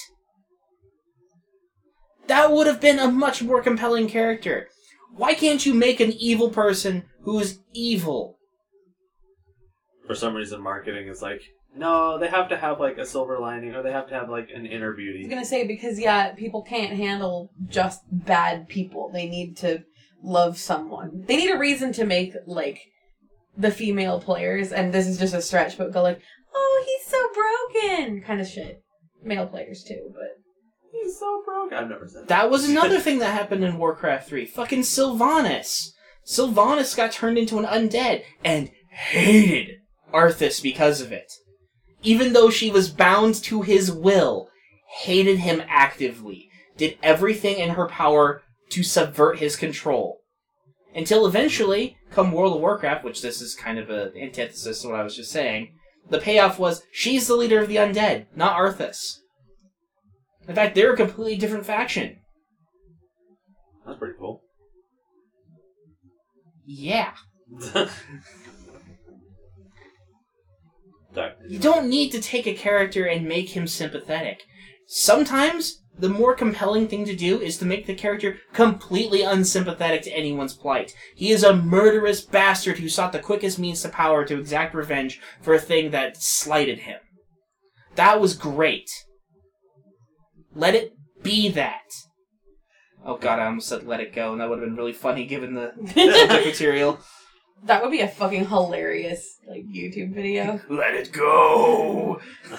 That would have been a much more compelling character. Why can't you make an evil person who is evil? For some reason, marketing is like, no, they have to have, like, a silver lining, or they have to have, like, an inner I beauty. was gonna say, because, yeah, people can't handle just bad people. They need to love someone. They need a reason to make, like, the female players, and this is just a stretch, but go like, oh, he's so broken, kind of shit. Male players, too, but... He's so broke. I've never said that. That was another thing that happened in Warcraft 3. Fucking Sylvanas. Sylvanas got turned into an undead and hated Arthas because of it. Even though she was bound to his will, hated him actively. Did everything in her power to subvert his control. Until eventually, come World of Warcraft, which this is kind of an antithesis to what I was just saying, the payoff was, she's the leader of the undead, not Arthas. In fact, they're a completely different faction. That's pretty cool. Yeah. Sorry. You don't need to take a character and make him sympathetic. Sometimes, the more compelling thing to do is to make the character completely unsympathetic to anyone's plight. He is a murderous bastard who sought the quickest means to power to exact revenge for a thing that slighted him. That was great. Let it be that. Oh god, I almost said let it go, and that would have been really funny given the subject material. That would be a fucking hilarious, like, YouTube video. Let it go!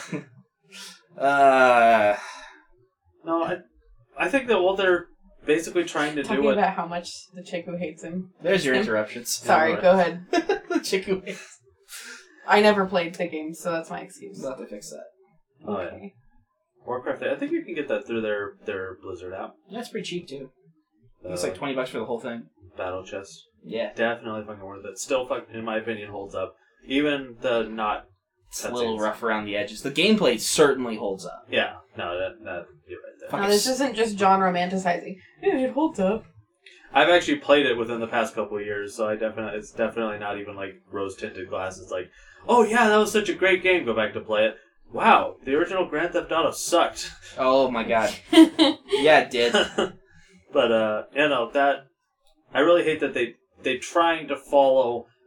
No, I think that what they're basically trying to Talking do... about how much the chick who hates him. There's your Him. interruptions. Sorry, go ahead. The chick who hates. I never played the game, so that's my excuse. We'll have to fix that. Oh, yeah. Warcraft, I think you can get that through their Blizzard app. That's pretty cheap, too. It's like $20 for the whole thing. Battle Chest. Yeah. Definitely fucking worth it. Still, in my opinion, holds up. Even the not... It's a little rough around the edges. The gameplay certainly holds up. Yeah. No, that you're right there. Now, this isn't just John romanticizing. Yeah, it holds up. I've actually played it within the past couple of years, so it's definitely not even like rose-tinted glasses. Like, oh yeah, that was such a great game. Go back to play it. Wow, the original Grand Theft Auto sucked. Oh my god. Yeah, it did. But that I really hate that they trying to follow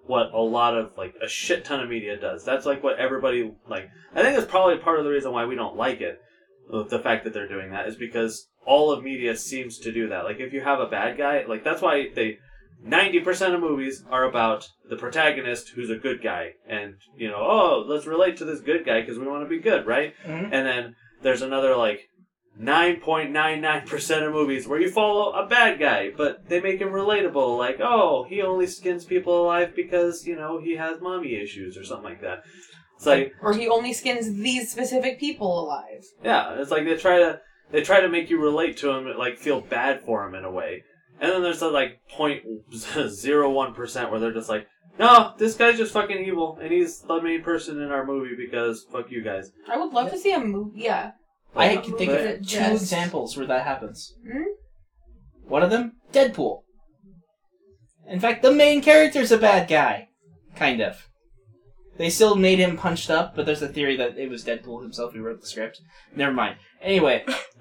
what a lot of, like, a shit ton of media does. That's, like, what everybody, like... I think that's probably part of the reason why we don't like it. The fact that they're doing that is because all of media seems to do that. Like, if you have a bad guy... Like, that's why 90% of movies are about the protagonist who's a good guy. And, you know, oh, let's relate to this good guy because we want to be good, right? Mm-hmm. And then there's another, like, 9.99% of movies where you follow a bad guy, but they make him relatable. Like, oh, he only skins people alive because, you know, he has mommy issues or something like that. It's like... Or he only skins these specific people alive. Yeah, it's like they try to make you relate to him, like, feel bad for him in a way. And then there's the, like, 0.01% where they're just like, no, this guy's just fucking evil, and he's the main person in our movie because fuck you guys. I would love to see a movie, yeah. I can think of two examples where that happens. One of them, Deadpool. In fact, the main character's a bad guy. Kind of. They still made him punched up, but there's a theory that it was Deadpool himself who wrote the script. Never mind. Anyway.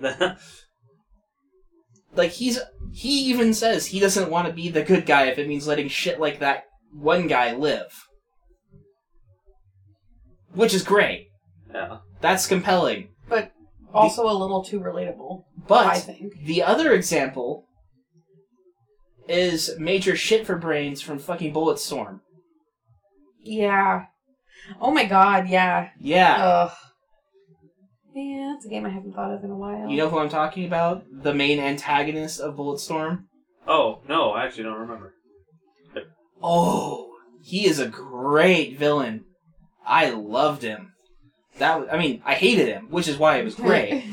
Like, he even says he doesn't want to be the good guy if it means letting shit like that one guy live. Which is great. Yeah. That's compelling. But also a little too relatable, I think. The other example is Major Shit for Brains from fucking Bulletstorm. Yeah. Oh my god, yeah. Yeah. Ugh. Yeah, that's a game I haven't thought of in a while. You know who I'm talking about? The main antagonist of Bulletstorm? Oh, no, I actually don't remember. Oh, he is a great villain. I loved him. I hated him, which is why it was great.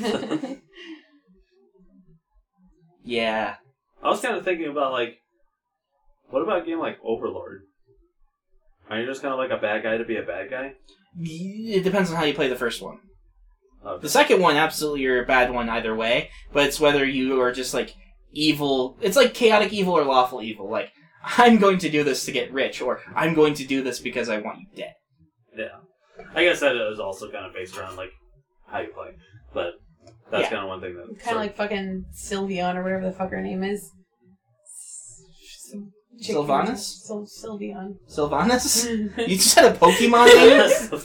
Yeah. I was kind of thinking about, like, what about a game like Overlord? Are you just kind of like a bad guy to be a bad guy? It depends on how you play the first one. Okay. The second one, absolutely, you're a bad one either way, but it's whether you are just, like, evil. It's like chaotic evil or lawful evil. Like, I'm going to do this to get rich, or I'm going to do this because I want you dead. Yeah. I guess that is also kind of based around, like, how you play. But that's kind of one thing that... Kind of like fucking Sylveon or whatever the fuck her name is. Sylvanas? Sylveon. Sylvanas? You just had a Pokemon name?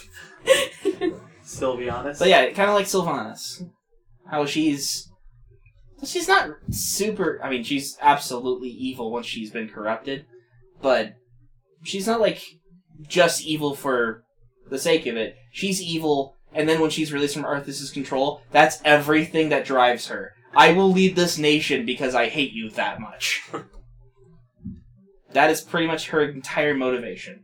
Sylveanis? But yeah, kind of like Sylvanas. How she's not super... I mean, she's absolutely evil once she's been corrupted. But she's not, like, just evil for the sake of it. She's evil, and then when she's released from Arthas' control, that's everything that drives her. I will lead this nation because I hate you that much. That is pretty much her entire motivation.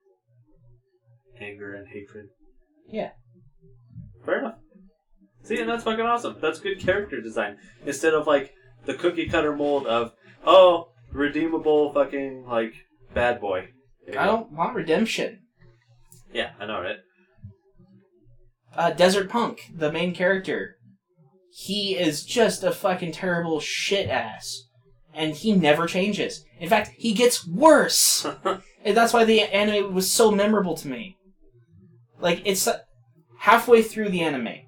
Anger and hatred. Yeah. Fair enough. See, and that's fucking awesome. That's good character design. Instead of, like, the cookie cutter mold of, oh, redeemable fucking, like, bad boy. I don't want redemption. Yeah, I know, right? Desert Punk, the main character. He is just a fucking terrible shit ass. And he never changes. In fact, he gets worse. And that's why the anime was so memorable to me. Like, it's halfway through the anime.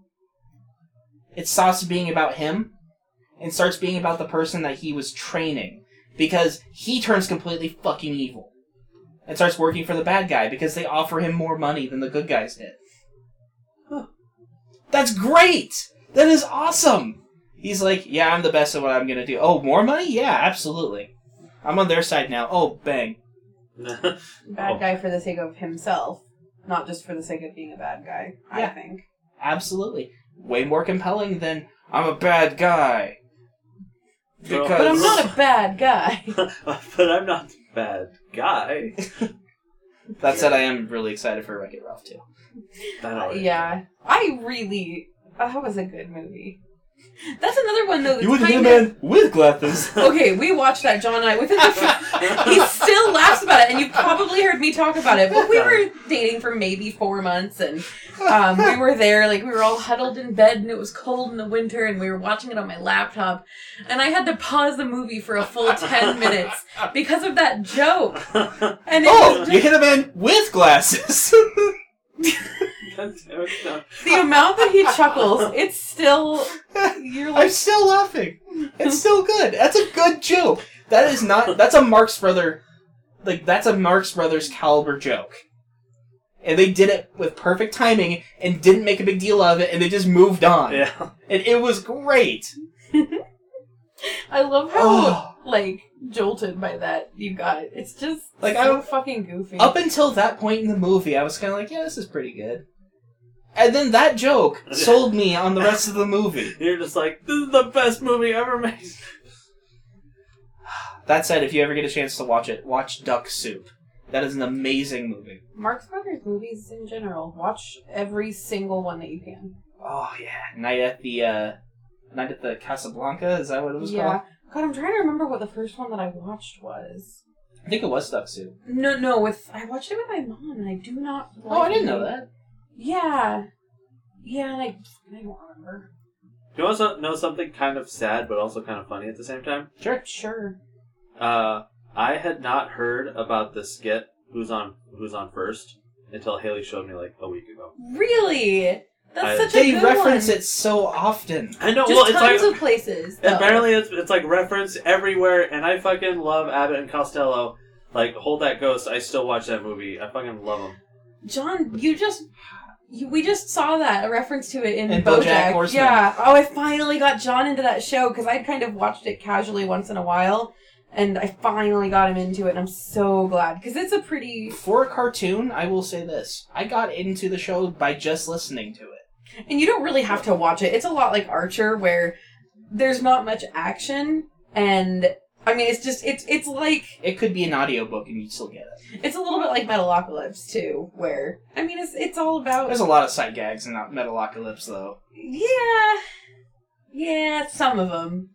It stops being about him and starts being about the person that he was training. Because he turns completely fucking evil. And starts working for the bad guy because they offer him more money than the good guys did. Huh. That's great! That is awesome! He's like, yeah, I'm the best at what I'm gonna do. Oh, more money? Yeah, absolutely. I'm on their side now. Oh, bang. Bad guy for the sake of himself, not just for the sake of being a bad guy, I think. Absolutely. Way more compelling than, I'm a bad guy. Because... But I'm not a bad guy. But I'm not a bad guy. That said, I am really excited for Wreck-It Ralph, too. Yeah. That was a good movie. That's another one, though. You would be a man with glasses. Okay, we watched that, John and I. He still laughs about it, and you've probably heard me talk about it. But we were dating for maybe 4 months, and we were there, like, we were all huddled in bed, and it was cold in the winter, and we were watching it on my laptop. And I had to pause the movie for a full 10 minutes because of that joke. And you hit a man with glasses. The amount that he chuckles, it's still... You're like... I'm still laughing. It's still good. That's a good joke. That's a Marx Brother like, that's a Marx Brothers caliber joke. And they did it with perfect timing and didn't make a big deal of it, and they just moved on. Yeah. And it was great. I love how, like, jolted by that you got. It's just like so fucking goofy. Up until that point in the movie, I was kind of like, yeah, this is pretty good. And then that joke sold me on the rest of the movie. You're just like, this is the best movie ever made. That said, if you ever get a chance to watch it, watch Duck Soup. That is an amazing movie. Marx Brothers movies in general. Watch every single one that you can. Oh, yeah. Night at the Casablanca? Is that what it was Yeah. called? God, I'm trying to remember what the first one that I watched was. I think it was Duck Soup. No, I watched it with my mom, and I do not like Oh, I didn't it. know that. Yeah. Yeah, and I don't remember. Do you want to know something kind of sad, but also kind of funny at the same time? Sure. I had not heard about the skit Who's on First until Haley showed me like a week ago. Really? That's such a They good reference one. it so often. I know. Just Well, it's tons like of places. Though. apparently it's like referenced everywhere, and I fucking love Abbott and Costello. Like Hold That Ghost, I still watch that movie. I fucking love them. John, we just saw that, a reference to it in BoJack Horseman. Yeah. Oh, I finally got John into that show because I'd kind of watched it casually once in a while, and I finally got him into it, and I'm so glad because it's a pretty. For a cartoon, I will say this. I got into the show by just listening to it. And you don't really have to watch it. It's a lot like Archer, where there's not much action, and I mean, it's just it's like It could be an audiobook and you'd still get it. it's a little bit like Metalocalypse too, where I mean, it's all about. There's a lot of sight gags in Metalocalypse, though. Yeah, some of them.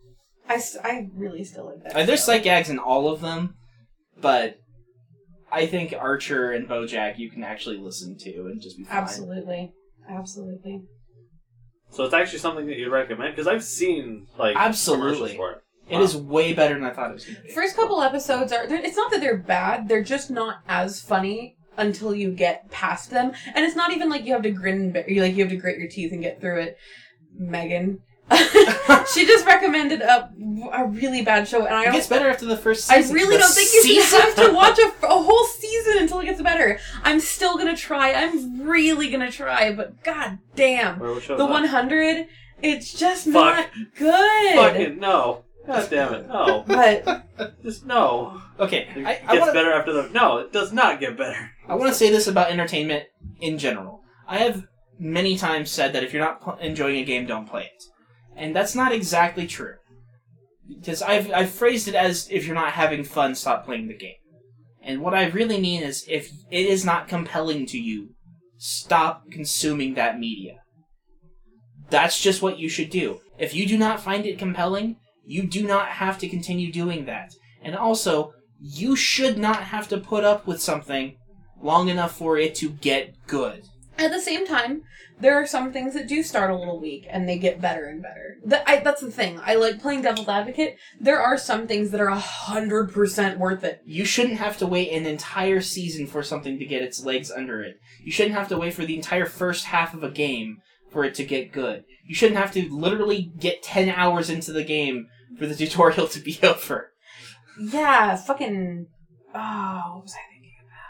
I really still like that. There's show. sight gags in all of them, but I think Archer and BoJack you can actually listen to and just be fine. Absolutely. So it's actually something that you'd recommend because I've seen like Absolutely. commercials for it. It is way better than I thought it was going to be. First couple episodes it's not that they're bad, they're just not as funny until you get past them. And it's not even like you have to you have to grit your teeth and get through it. Megan. She just recommended a really bad show, and It gets better after the first season. I really don't think you should have to watch a whole season until it gets better. I'm still gonna try. I'm really gonna try, but god damn. The 100, it's just not good. Fucking no. God damn it, no. But Just no. Okay, It I gets wanna, better after the... No, it does not get better. I want to say this about entertainment in general. I have many times said that if you're not enjoying a game, don't play it. And that's not exactly true. Because I've phrased it as, if you're not having fun, stop playing the game. And what I really mean is, if it is not compelling to you, stop consuming that media. That's just what you should do. If you do not find it compelling, you do not have to continue doing that. And also, you should not have to put up with something long enough for it to get good. at the same time, there are some things that do start a little weak and they get better and better. That's the thing. I like playing devil's advocate. There are some things that are 100% worth it. You shouldn't have to wait an entire season for something to get its legs under it. You shouldn't have to wait for the entire first half of a game for it to get good. You shouldn't have to literally get 10 hours into the game for the tutorial to be over. Yeah, fucking... Oh, what was I thinking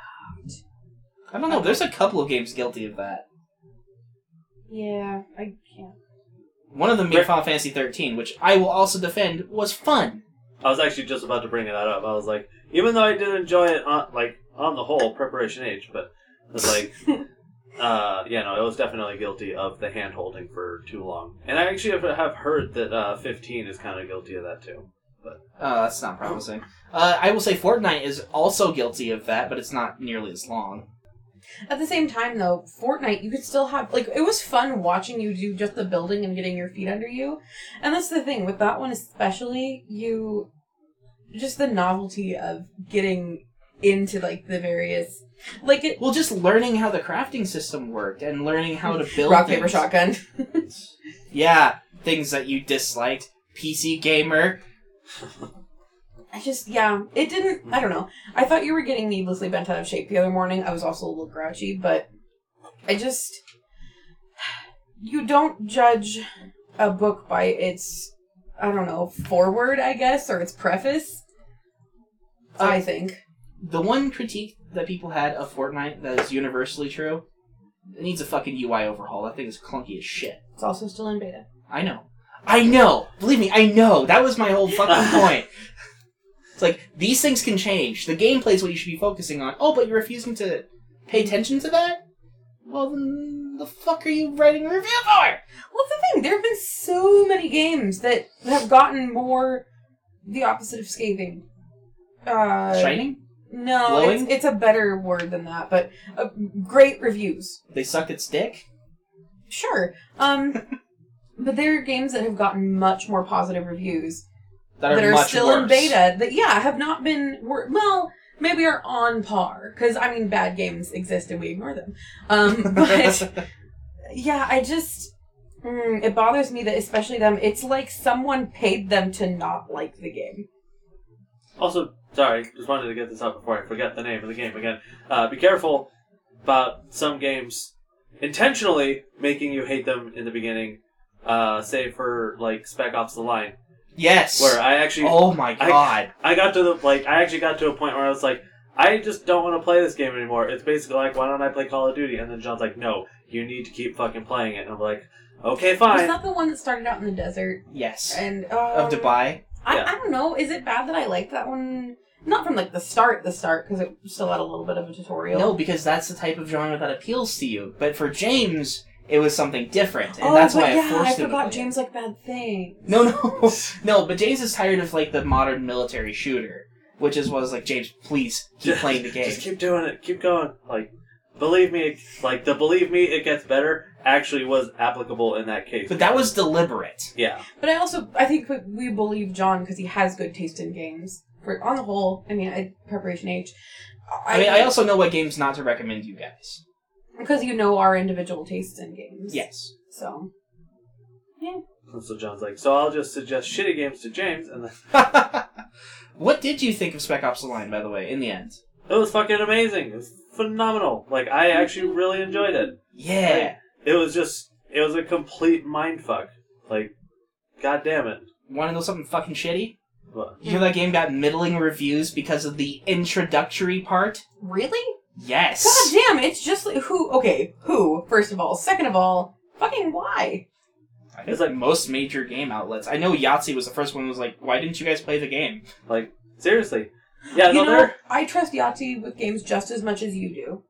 about? I don't know, there's a couple of games guilty of that. Yeah, I can't. One of them being Final Fantasy 13, which I will also defend, was fun. I was actually just about to bring that up. I was like, even though I did enjoy it on the whole, Preparation H, but it was like... it was definitely guilty of the hand-holding for too long. And I actually have heard that 15 is kind of guilty of that too. But that's not promising. I will say Fortnite is also guilty of that, but it's not nearly as long. At the same time, though, Fortnite, you could still have... Like, it was fun watching you do just the building and getting your feet under you. And that's the thing. With that one especially, just the novelty of getting into, like, the various... Like it... Well, just learning how the crafting system worked and learning how to build Rock, things. paper, shotgun. Yeah, things that you disliked. PC gamer. It didn't... I don't know. I thought you were getting needlessly bent out of shape the other morning. I was also a little grouchy, but you don't judge a book by its, I don't know, foreword, I guess, or its preface. I think. The one critique that people had of Fortnite that is universally true, it needs a fucking UI overhaul. That thing is clunky as shit. It's also still in beta. I know! Believe me, I know! That was my whole fucking point. It's like, these things can change. The gameplay is what you should be focusing on. Oh, but you're refusing to pay attention to that? Well, then the fuck are you writing a review for? Well, that's the thing. There have been so many games that have gotten more the opposite of scathing. Shining? No, Glowing? it's a better word than that, but great reviews. They sucked its dick? Sure. But there are games that have gotten much more positive reviews That are are much still worse. in beta that, have not been... Well, maybe are on par. Because, I mean, bad games exist and we ignore them. But, yeah, I just... it bothers me that, especially them, it's like someone paid them to not like the game. Also, sorry, just wanted to get this out before I forget the name of the game again. Be careful about some games intentionally making you hate them in the beginning. Say for, like, Spec Ops: The Line. Yes! Where I actually... Oh my god. I actually got to a point where I was like, I just don't want to play this game anymore. It's basically like, why don't I play Call of Duty? And then John's like, no, you need to keep fucking playing it. And I'm like, okay, fine. Was that the one that started out in the desert? Yes. And Of Dubai? I Yeah. don't know. Is it bad that I liked that one? Not from, like, the start, because it still had a little bit of a tutorial. No, because that's the type of genre that appeals to you. But for James, it was something different. And that's why I forced him to forgot play James like bad things. No, but James is tired of, like, the modern military shooter. Which was like, James, please, keep playing the game. Just keep doing it. Keep going. Like, believe me, it gets better actually was applicable in that case. But that was deliberate. Yeah. But I think we believe John because he has good taste in games. On the whole, I mean, Preparation H. I also know what games not to recommend you guys. Because you know our individual tastes in games. Yes. So, yeah. So John's like, so I'll just suggest shitty games to James, and then... What did you think of Spec Ops: The Line, by the way, in the end? It was fucking amazing. It was phenomenal. Like, I actually really enjoyed it. Yeah. It was a complete mindfuck. Like, god damn it. Want to know something fucking shitty? What? You know that game got middling reviews because of the introductory part? Really? Yes. God damn, it's just like, who, first of all. Second of all, fucking why? I think like most major game outlets. I know Yahtzee was the first one who was like, why didn't you guys play the game? Like, seriously. Yeah, You no, know, they're... I trust Yahtzee with games just as much as you do.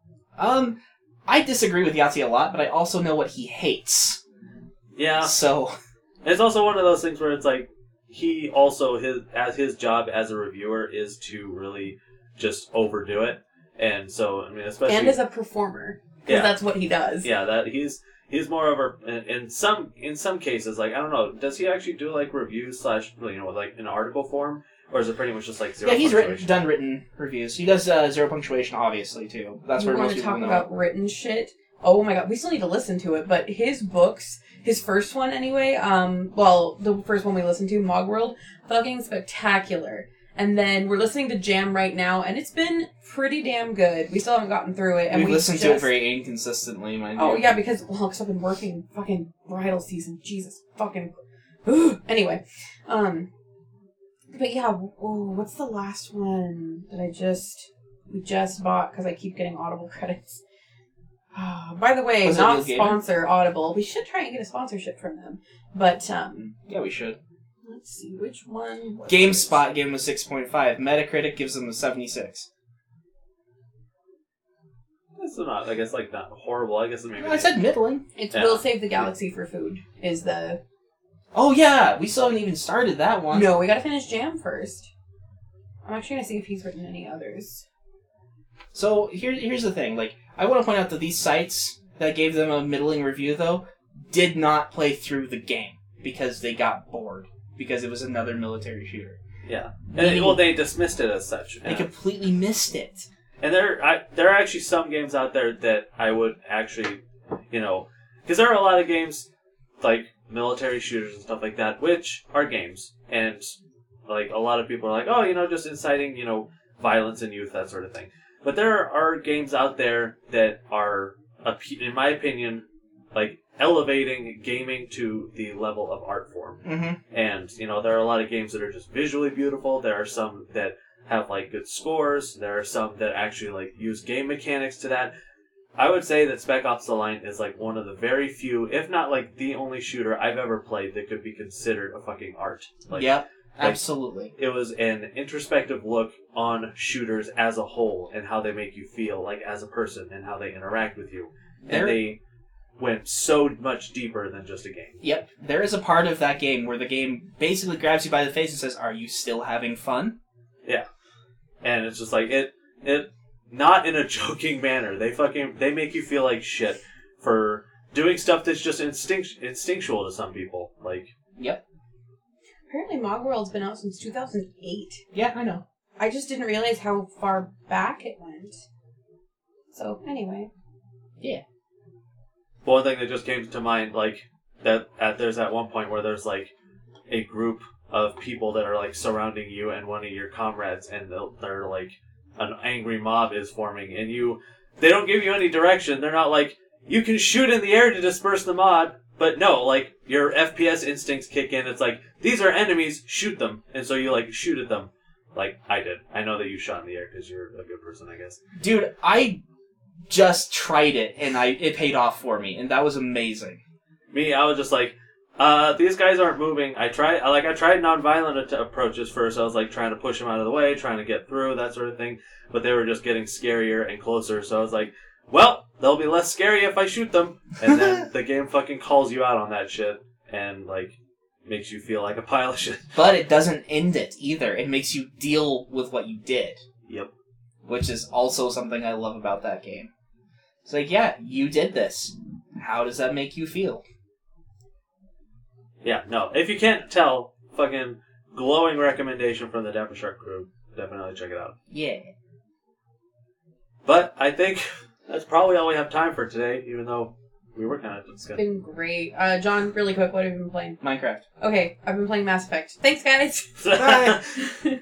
I disagree with Yahtzee a lot, but I also know what he hates. Yeah. So... It's also one of those things where it's like, he also, his job as a reviewer is to really just overdo it. And so, I mean, especially... And as a performer. Because that's what he does. Yeah, that he's more of a... In some cases, like, I don't know, does he actually do, like, reviews / like, in article form? Or is it pretty much just, like, zero Yeah, punctuation? he's done written reviews. He does zero punctuation, obviously, too. That's where We're most going to people talk know. about written shit. Oh my god, we still need to listen to it, but his books, his first one anyway, the first one we listened to, Mogworld, fucking spectacular. And then we're listening to Jam right now, and it's been pretty damn good. We still haven't gotten through it. And We've listened to it very inconsistently, mind you. Oh, yeah, because I've been working fucking bridal season. Jesus fucking... Anyway. But yeah, what's the last one that we just bought because I keep getting Audible credits? By the way, Was it not Neil Gaiman? sponsor Audible. We should try and get a sponsorship from them. But, Yeah, we should. let's see, which one? was GameSpot gave him a 6.5. Metacritic gives him a 76. It's not, I guess, like, not horrible. I guess it maybe... I said middling. It's Yeah. We'll Save the Galaxy for Food, is the... Oh, yeah! We still haven't even started that one. No, we gotta finish Jam first. I'm actually gonna see if he's written any others. So, here's the thing. Like, I want to point out that these sites that gave them a middling review, though, did not play through the game because they got bored. Because it was another military shooter. Yeah. And, they dismissed it as such. They completely missed it. And there are actually some games out there that I would actually, because there are a lot of games, like military shooters and stuff like that, which are games. And, like, a lot of people are like, oh, just inciting, violence in youth, that sort of thing. But there are games out there that are, in my opinion, like, elevating gaming to the level of art form. Mm-hmm. And, there are a lot of games that are just visually beautiful. There are some that have like good scores. There are some that actually like use game mechanics to that. I would say that Spec Ops: The Line is like one of the very few, if not like the only shooter I've ever played that could be considered a fucking art. Like, yep, absolutely. It was an introspective look on shooters as a whole and how they make you feel like as a person and how they interact with you. And they went so much deeper than just a game. Yep, there is a part of that game where the game basically grabs you by the face and says, "Are you still having fun?" Yeah, and it's just like it not in a joking manner. They make you feel like shit for doing stuff that's just instinctual to some people. Like, yep. Apparently, Mogworld's been out since 2008. Yeah, I know. I just didn't realize how far back it went. So anyway, yeah. One thing that just came to mind, like there's at one point where there's like a group of people that are like surrounding you and one of your comrades, and they're like an angry mob is forming, and they don't give you any direction. They're not like, you can shoot in the air to disperse the mob, but no, like your FPS instincts kick in. It's like, these are enemies, shoot them, and so you like shoot at them. Like I did. I know that you shot in the air because you're a good person, I guess. Dude, I just tried it and it paid off for me, and that was amazing. Me, I was just like, these guys aren't moving. I tried nonviolent approaches first. I was like trying to push them out of the way, trying to get through, that sort of thing. But they were just getting scarier and closer. So I was like, well, they'll be less scary if I shoot them. And then the game fucking calls you out on that shit and like makes you feel like a pile of shit. But it doesn't end it either. It makes you deal with what you did. Yep. Which is also something I love about that game. It's like, yeah, you did this. How does that make you feel? Yeah, no. If you can't tell, fucking glowing recommendation from the Dapper Shark crew. Definitely check it out. Yeah. But I think that's probably all we have time for today, even though we were kind of it's discussing. been great. John, really quick, what have you been playing? Minecraft. Okay, I've been playing Mass Effect. Thanks, guys. Bye.